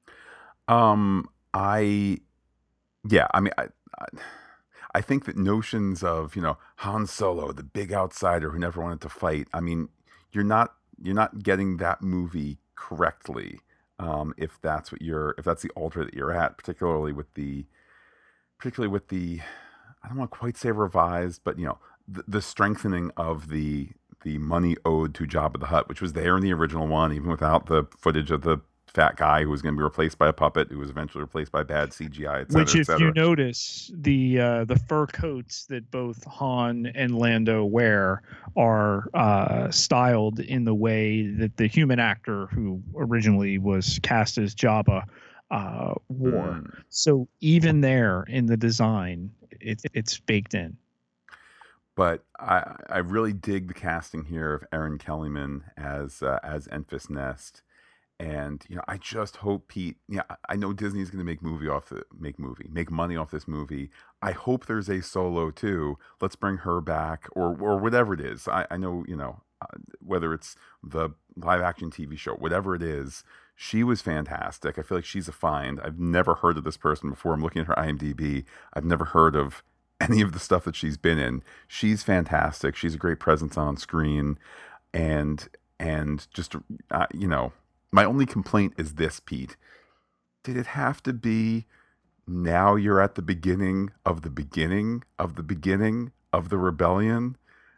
I Yeah, I mean, I think that notions of Han Solo, the big outsider who never wanted to fight. I mean, you're not getting that movie correctly, if that's the altar that you're at, particularly with the I don't want to quite say revised, but the strengthening of the money owed to Jabba the Hutt, which was there in the original one, even without the footage of the fat guy who was going to be replaced by a puppet, who was eventually replaced by bad CGI, et Which, cetera, et if you cetera. notice, the fur coats that both Han and Lando wear are styled in the way that the human actor who originally was cast as Jabba wore. Hmm. So even there in the design, it's baked in. But I really dig the casting here of Erin Kellyman as Enfys Nest. And I just hope, Pete. Yeah, I know Disney's going to make money off this movie. I hope there's a Solo too. Let's bring her back, or whatever it is. I know whether it's the live action TV show, whatever it is. She was fantastic. I feel like she's a find. I've never heard of this person before. I'm looking at her IMDb. I've never heard of any of the stuff that she's been in. She's fantastic. She's a great presence on screen, and just my only complaint is this, Pete. Did it have to be now you're at the beginning of the beginning of the beginning of the rebellion?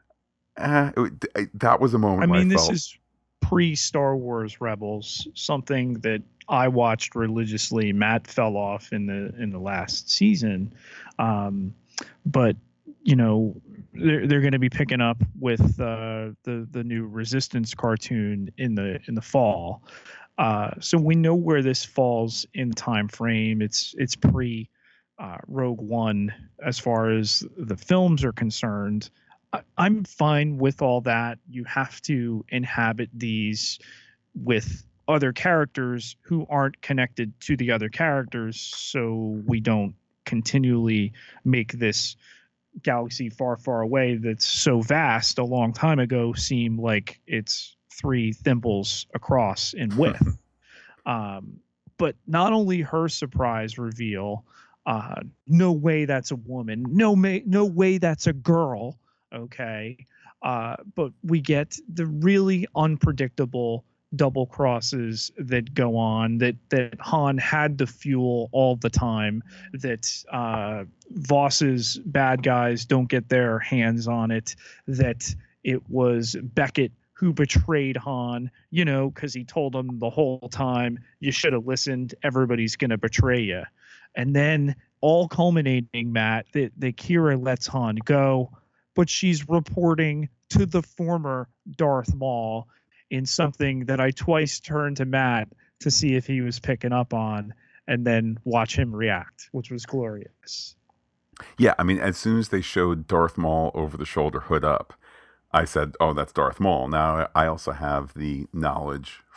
That was a I moment where I mean, this felt, is pre Star Wars Rebels, something that I watched religiously. Matt fell off in the last season, but they're going to be picking up with the new Resistance cartoon in the fall. So we know where this falls in the time frame. It's pre Rogue One as far as the films are concerned. I'm fine with all that. You have to inhabit these with other characters who aren't connected to the other characters, so we don't continually make this galaxy far away that's so vast a long time ago seem like it's three thimbles across in width. But not only her surprise reveal, no way that's a woman, no way that's a girl, okay? But we get the really unpredictable double crosses that go on, that Han had to fuel all the time, that Voss's bad guys don't get their hands on it, that it was Beckett who betrayed Han, because he told him the whole time, you should have listened, everybody's going to betray you. And then all culminating, Matt, that Kira lets Han go, but she's reporting to the former Darth Maul in something that I twice turned to Matt to see if he was picking up on, and then watch him react, which was glorious. yeah. I mean, as soon as they showed Darth Maul over the shoulder, hood up, I said, "Oh, that's Darth Maul." Now I also have the knowledge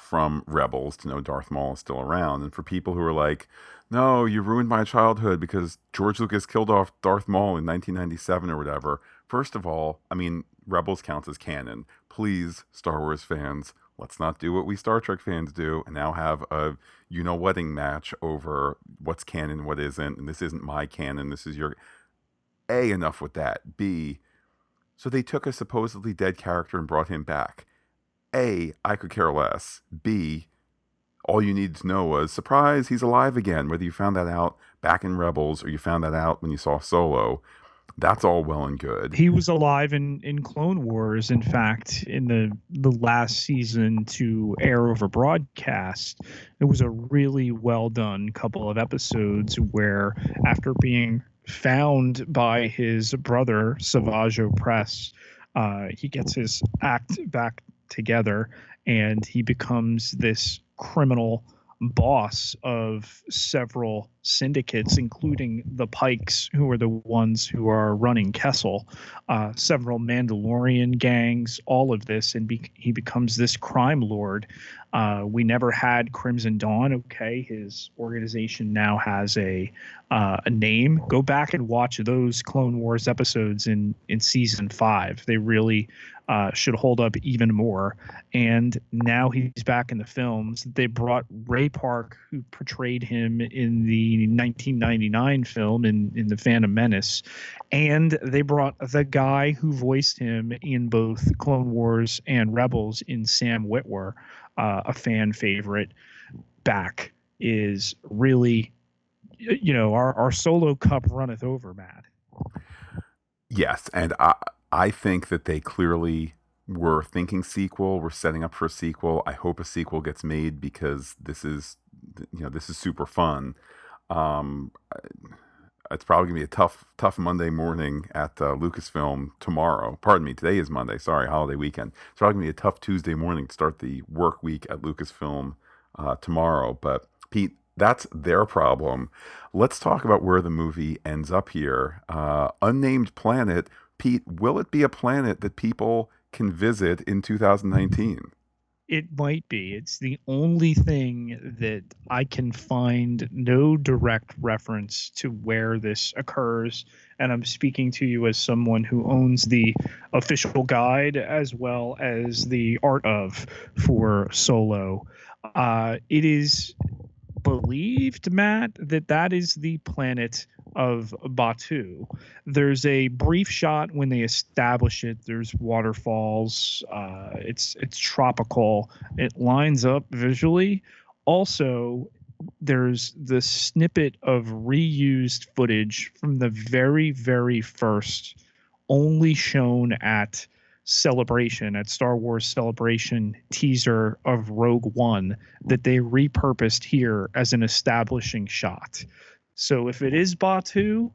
from Rebels to know Darth Maul is still around. And for people who are like, no, you ruined my childhood because George Lucas killed off Darth Maul in 1997 or whatever. First of all, I mean, Rebels counts as canon. Please, Star Wars fans, let's not do what we Star Trek fans do and now have a wedding match over what's canon, what isn't, and this isn't my canon, this is your. A, enough with that. B, so they took a supposedly dead character and brought him back. A, I could care less. B, all you needed to know was, surprise, he's alive again. Whether you found that out back in Rebels or you found that out when you saw Solo, that's all well and good. He was alive in Clone Wars. In fact, in the last season to air over broadcast, it was a really well done couple of episodes where, after being found by his brother Savage Opress, he gets his act back together and he becomes this criminal boss of several syndicates, including the Pikes, who are the ones who are running Kessel, several Mandalorian gangs, all of this, and he becomes this crime lord. We never had Crimson Dawn. Okay, his organization now has a name. Go back and watch those Clone Wars episodes in season 5. They really should hold up even more. And now he's back in the films. They brought Ray Park, who portrayed him in the 1999 film in The Phantom Menace, and they brought the guy who voiced him in both Clone Wars and Rebels in Sam Witwer, a fan favorite, back. Is really, our Solo cup runneth over, Matt. Yes, and I think that they clearly were thinking sequel. We're setting up for a sequel. I hope a sequel gets made because this is super fun. It's probably gonna be a tough Monday morning at Lucasfilm tomorrow. Pardon me, today is Monday. Sorry, holiday weekend. It's probably gonna be a tough Tuesday morning to start the work week at Lucasfilm tomorrow. But Pete, that's their problem. Let's talk about where the movie ends up here. Unnamed planet. Pete, will it be a planet that people can visit in 2019? It might be. It's the only thing that I can find no direct reference to where this occurs. And I'm speaking to you as someone who owns the official guide as well as the art of for Solo. It is believed, Matt, that is the planet of Batuu. There's a brief shot when they establish it. There's waterfalls. It's tropical. It lines up visually. Also, there's the snippet of reused footage from the very, very first, only shown at Celebration, at Star Wars Celebration teaser of Rogue One, that they repurposed here as an establishing shot. So if it is Batuu,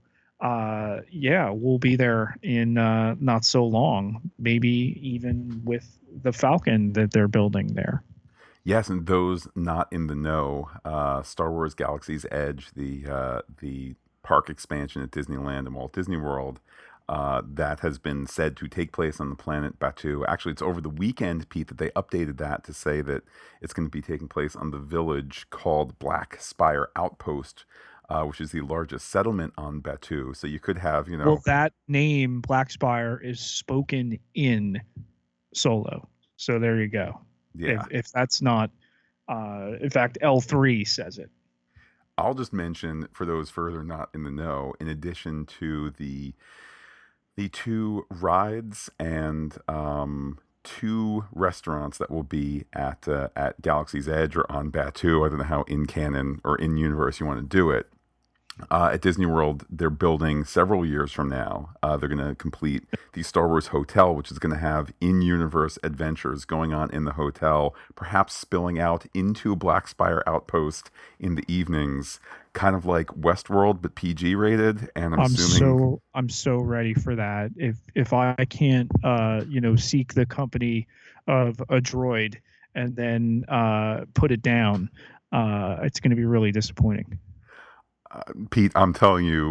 we'll be there in not so long, maybe even with the Falcon that they're building there. Yes, and those not in the know, Star Wars Galaxy's Edge, the park expansion at Disneyland and Walt Disney World, that has been said to take place on the planet Batuu. Actually, it's over the weekend, Pete, that they updated that to say that it's going to be taking place on the village called Black Spire Outpost, which is the largest settlement on Batuu. So you could have, Well, that name, Black Spire, is spoken in Solo. So there you go. Yeah. If that's not, in fact, L3 says it. I'll just mention, for those further not in the know, in addition to the 2 rides and 2 restaurants that will be at Galaxy's Edge or on Batuu. I don't know how in canon or in universe you want to do it. At Disney World, they're building several years from now. They're going to complete the Star Wars Hotel, which is going to have in-universe adventures going on in the hotel, perhaps spilling out into Black Spire Outpost in the evenings, kind of like Westworld but PG rated. And I'm so ready for that. If I can't seek the company of a droid and then put it down, it's going to be really disappointing. Pete, I'm telling you,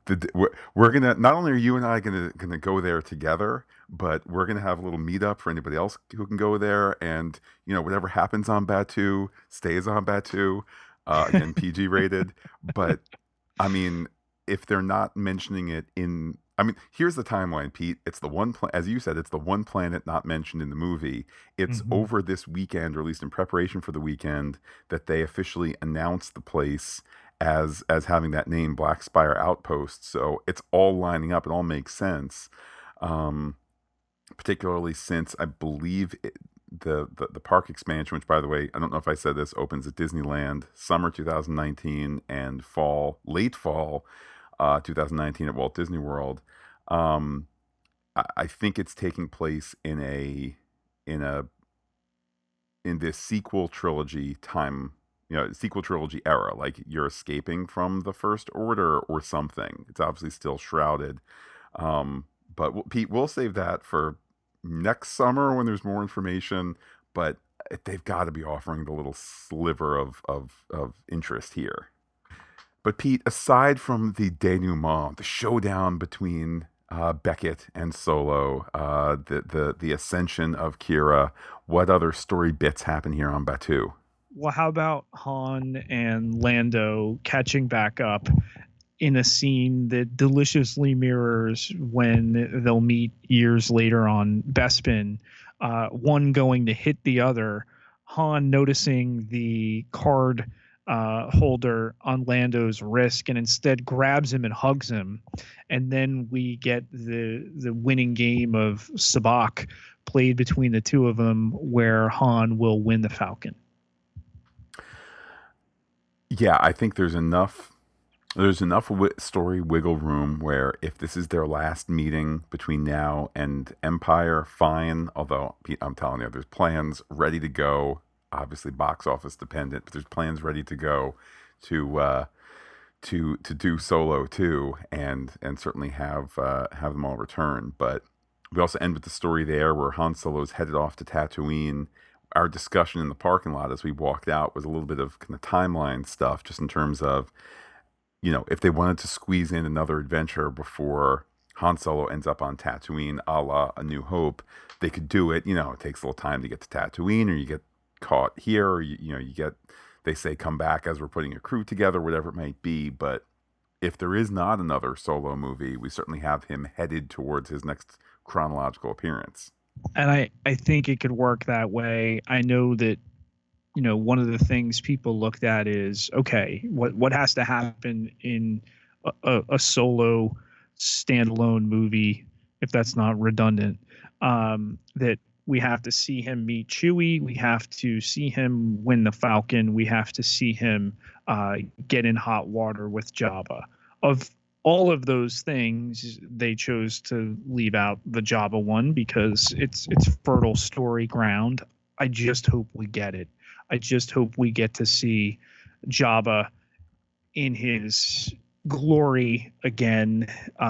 we're gonna, not only are you and I gonna go there together, but we're gonna have a little meetup for anybody else who can go there, and whatever happens on Batu stays on Batu. Again, PG rated, but I mean, if they're not mentioning it in, I mean, here's the timeline, Pete. It's the one, as you said, it's the one planet not mentioned in the movie. It's Hmm. over this weekend, or at least in preparation for the weekend, that they officially announced the place as having that name, Black Spire Outpost. So it's all lining up. It all makes sense. Um, Particularly since I believe the park expansion, which by the way, I don't know if I said this, opens at Disneyland summer 2019 and late fall 2019 at Walt Disney World. Um, I think it's taking place in a in this sequel trilogy time, sequel trilogy era. Like you're escaping from the First Order or something. It's obviously still shrouded. Um, but Pete, we'll save that for next summer when there's more information. But they've got to be offering the little sliver of interest here. But Pete, aside from the denouement, the showdown between Beckett and Solo, the ascension of Kira, what other story bits happen here on Batu? Well, how about Han and Lando catching back up in a scene that deliciously mirrors when they'll meet years later on Bespin, one going to hit the other, Han noticing the card holder on Lando's wrist and instead grabs him and hugs him. And then we get the winning game of Sabak played between the two of them where Han will win the Falcon. Yeah, I think there's enough story wiggle room where if this is their last meeting between now and Empire, fine. Although Pete, I'm telling you, there's plans ready to go. Obviously, box office dependent, but there's plans ready to go to to do Solo too, and certainly have them all return. But we also end with the story there where Han Solo's headed off to Tatooine. Our discussion in the parking lot as we walked out was a little bit of kind of timeline stuff, just in terms of if they wanted to squeeze in another adventure before Han Solo ends up on Tatooine, a la A New Hope, they could do it. It takes a little time to get to Tatooine, or you get caught here, or you get, they say, come back as we're putting a crew together, whatever it might be. But if there is not another Solo movie, we certainly have him headed towards his next chronological appearance. And I think it could work that way. I know that one of the things people looked at is, okay, what has to happen in a Solo standalone movie, if that's not redundant, that we have to see him meet Chewie, we have to see him win the Falcon, we have to see him get in hot water with Jabba. Of all of those things, they chose to leave out the Jabba one because it's fertile story ground. I just hope we get it. I just hope we get to see Jabba in his glory again,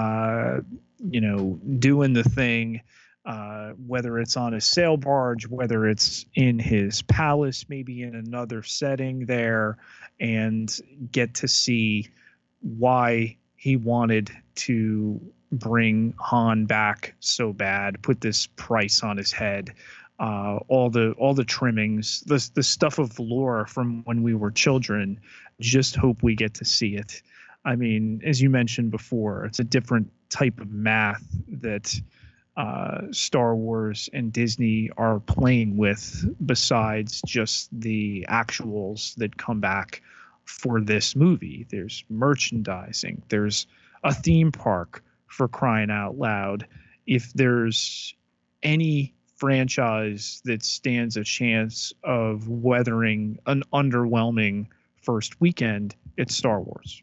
doing the thing, whether it's on a sail barge, whether it's in his palace, maybe in another setting there, and get to see why he wanted to bring Han back so bad, put this price on his head, all the trimmings, the stuff of lore from when we were children. Just hope we get to see it. I mean, as you mentioned before, it's a different type of math that Star Wars and Disney are playing with, besides just the actuals that come back for this movie. There's merchandising, there's a theme park, for crying out loud. If there's any franchise that stands a chance of weathering an underwhelming first weekend, it's Star Wars.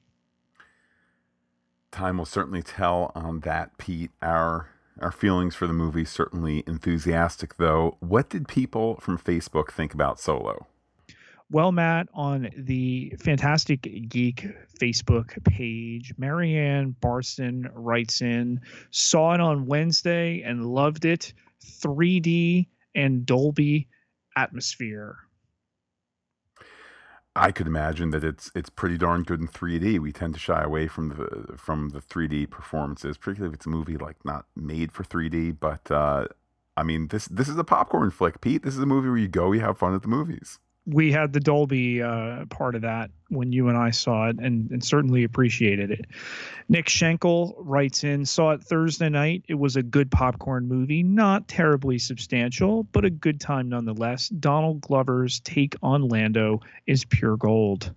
Time will certainly tell on that, Pete. Our feelings for the movie certainly enthusiastic, though. What did people from Facebook think about Solo? Well, Matt, on the Fantastic Geek Facebook page, Marianne Barson writes in, saw it on Wednesday and loved it. 3D and Dolby atmosphere. I could imagine that it's pretty darn good in 3D. We tend to shy away from the 3D performances, particularly if it's a movie like not made for 3D. But I mean, this is a popcorn flick, Pete. This is a movie where you go, you have fun at the movies. We had the Dolby part of that when you and I saw it, and certainly appreciated it. Nick Schenkel writes in, saw it Thursday night. It was a good popcorn movie, not terribly substantial, but a good time nonetheless. Donald Glover's take on Lando is pure gold.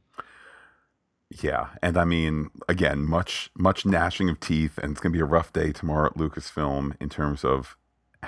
Yeah, and I mean, again, much gnashing of teeth, and it's gonna be a rough day tomorrow at Lucasfilm in terms of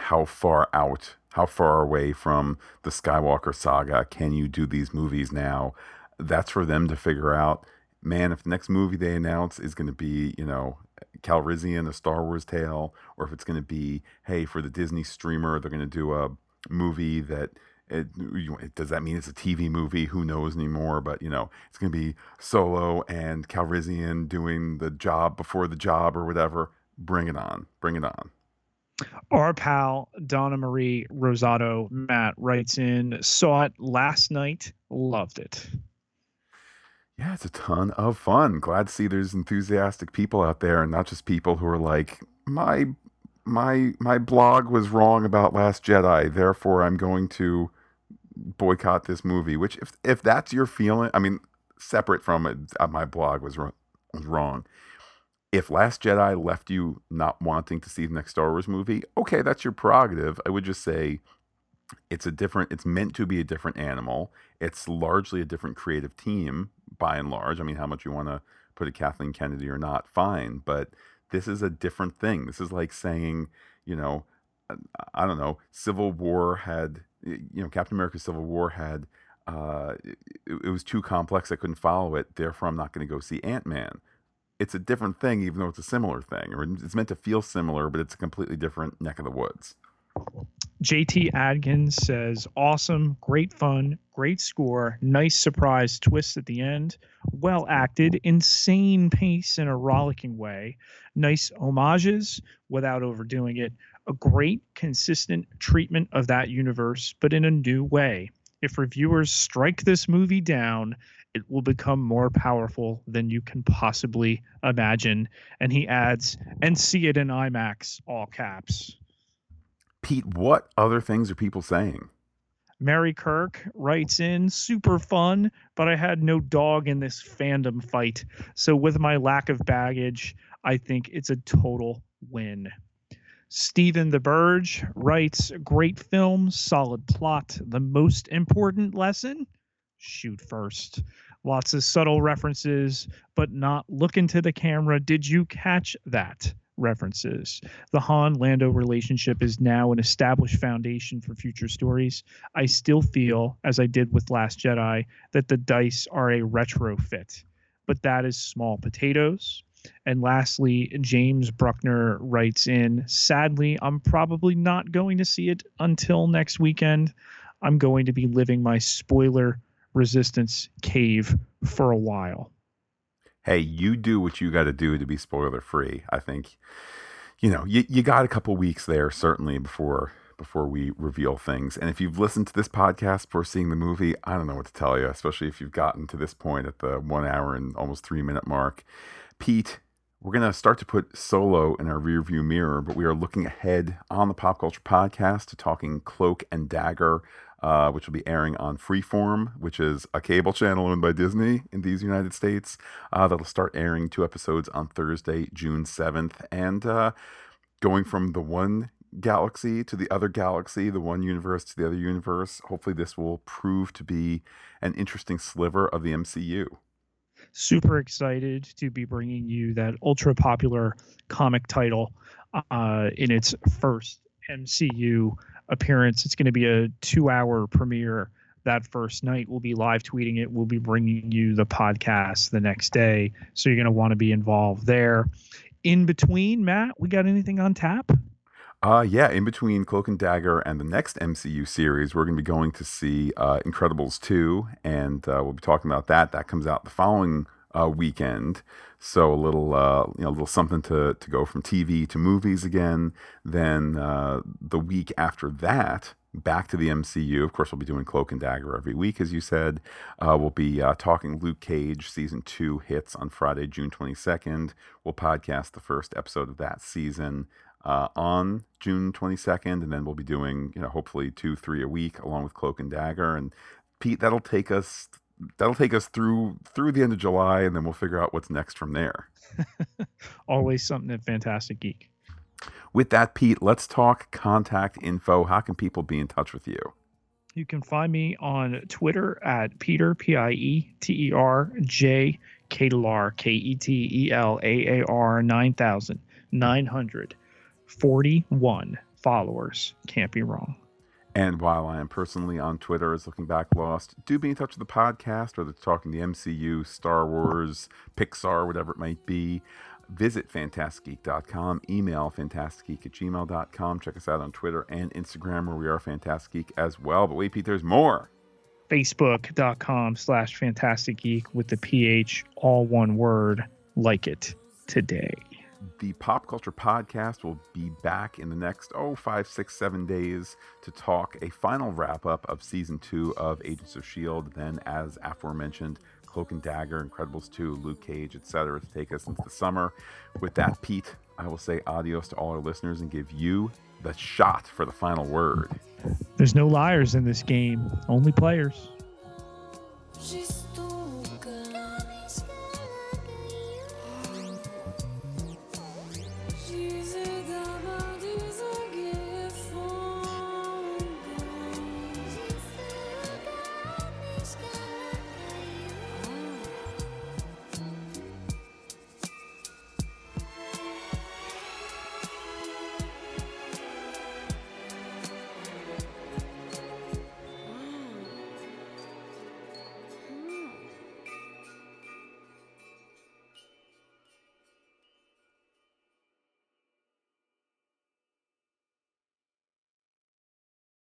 how far away from the Skywalker saga can you do these movies now? That's for them to figure out. Man, if the next movie they announce is going to be, Calrissian, a Star Wars tale, or if it's going to be, hey, for the Disney streamer, they're going to do a movie that. Does that mean it's a TV movie? Who knows anymore? But it's going to be Solo and Calrissian doing the job before the job or whatever. Bring it on! Bring it on! Our pal Donna Marie Rosado Matt writes in, saw it last night, loved it. Yeah, it's a ton of fun. Glad to see there's enthusiastic people out there, and not just people who are like, my blog was wrong about Last Jedi, therefore I'm going to boycott this movie. Which, if that's your feeling, I mean, separate from it, my blog was wrong. If Last Jedi left you not wanting to see the next Star Wars movie, okay, that's your prerogative. I would just say it's meant to be a different animal. It's largely a different creative team by and large. I mean, how much you want to put a Kathleen Kennedy or not, fine, but this is a different thing. This is like saying, I don't know, Civil War had, Captain America Civil War had, it was too complex. I couldn't follow it. Therefore, I'm not going to go see Ant-Man. It's a different thing, even though it's a similar thing, or it's meant to feel similar, but it's a completely different neck of the woods. JT Adkins says, awesome, great fun, great score, nice surprise twist at the end, well acted, insane pace in a rollicking way, nice homages without overdoing it, a great consistent treatment of that universe, but in a new way. If reviewers strike this movie down, it will become more powerful than you can possibly imagine. And he adds, and see it in IMAX, all caps. Pete, what other things are people saying? Mary Kirk writes in, super fun, but I had no dog in this fandom fight. So with my lack of baggage, I think it's a total win. Stephen the Burge writes, great film, solid plot. The most important lesson? Shoot first. Lots of subtle references, but not look into the camera. Did you catch that? References. The Han-Lando relationship is now an established foundation for future stories. I still feel, as I did with Last Jedi, that the dice are a retrofit, but that is small potatoes. And lastly, James Bruckner writes in, sadly, I'm probably not going to see it until next weekend. I'm going to be living my spoiler resistance cave for a while. Hey, you do what you got to do to be spoiler free. I think, you got a couple weeks there certainly before we reveal things. And if you've listened to this podcast before seeing the movie, I don't know what to tell you, especially if you've gotten to this point at the 1 hour and almost 3 minute mark. Pete, we're going to start to put Solo in our rearview mirror, but we are looking ahead on the Pop Culture Podcast to talking Cloak and Dagger, which will be airing on Freeform, which is a cable channel owned by Disney in these United States. That'll start airing 2 episodes on Thursday, June 7th. And going from the one galaxy to the other galaxy, the one universe to the other universe, hopefully this will prove to be an interesting sliver of the MCU. Super excited to be bringing you that ultra popular comic title in its first MCU appearance. It's going to be a 2-hour premiere that first night. We'll be live tweeting it. We'll be bringing you the podcast the next day. So you're going to want to be involved there. In between, Matt, we got anything on tap? Yeah, in between Cloak and Dagger and the next MCU series, we're going to be going to see Incredibles 2, and we'll be talking about that. That comes out the following weekend. So a little something to go from TV to movies again. Then the week after that, back to the MCU. Of course, we'll be doing Cloak and Dagger every week, as you said. We'll be talking Luke Cage. Season 2 hits on Friday, June 22nd. We'll podcast the first episode of that season on June 22nd, and then we'll be doing, hopefully 2-3 a week along with Cloak and Dagger. And Pete, that'll take us through the end of July, and then we'll figure out what's next from there. Always something at Fantastic Geek. With that, Pete, let's talk contact info. How can people be in touch with you? You can find me on Twitter at Peter, P-I-E-T-E-R-J, Ketelar, K-E-T-E-L-A-A-R, 9,941 followers. Can't be wrong. And while I am personally on Twitter as Looking Back Lost, do be in touch with the podcast, whether it's talking the MCU, Star Wars, Pixar, whatever it might be. Visit fantasticgeek.com, email fantasticgeek@gmail.com. Check us out on Twitter and Instagram, where we are Fantastic Geek as well. But wait, Pete, there's more. Facebook.com/fantasticgeek with the PH, all one word, like it today. The Pop Culture Podcast will be back in the next, 5, 6, 7 days to talk a final wrap-up of Season 2 of Agents of S.H.I.E.L.D. Then, as aforementioned, Cloak and Dagger, Incredibles 2, Luke Cage, etc. to take us into the summer. With that, Pete, I will say adios to all our listeners and give you the shot for the final word. There's no liars in this game, only players. She's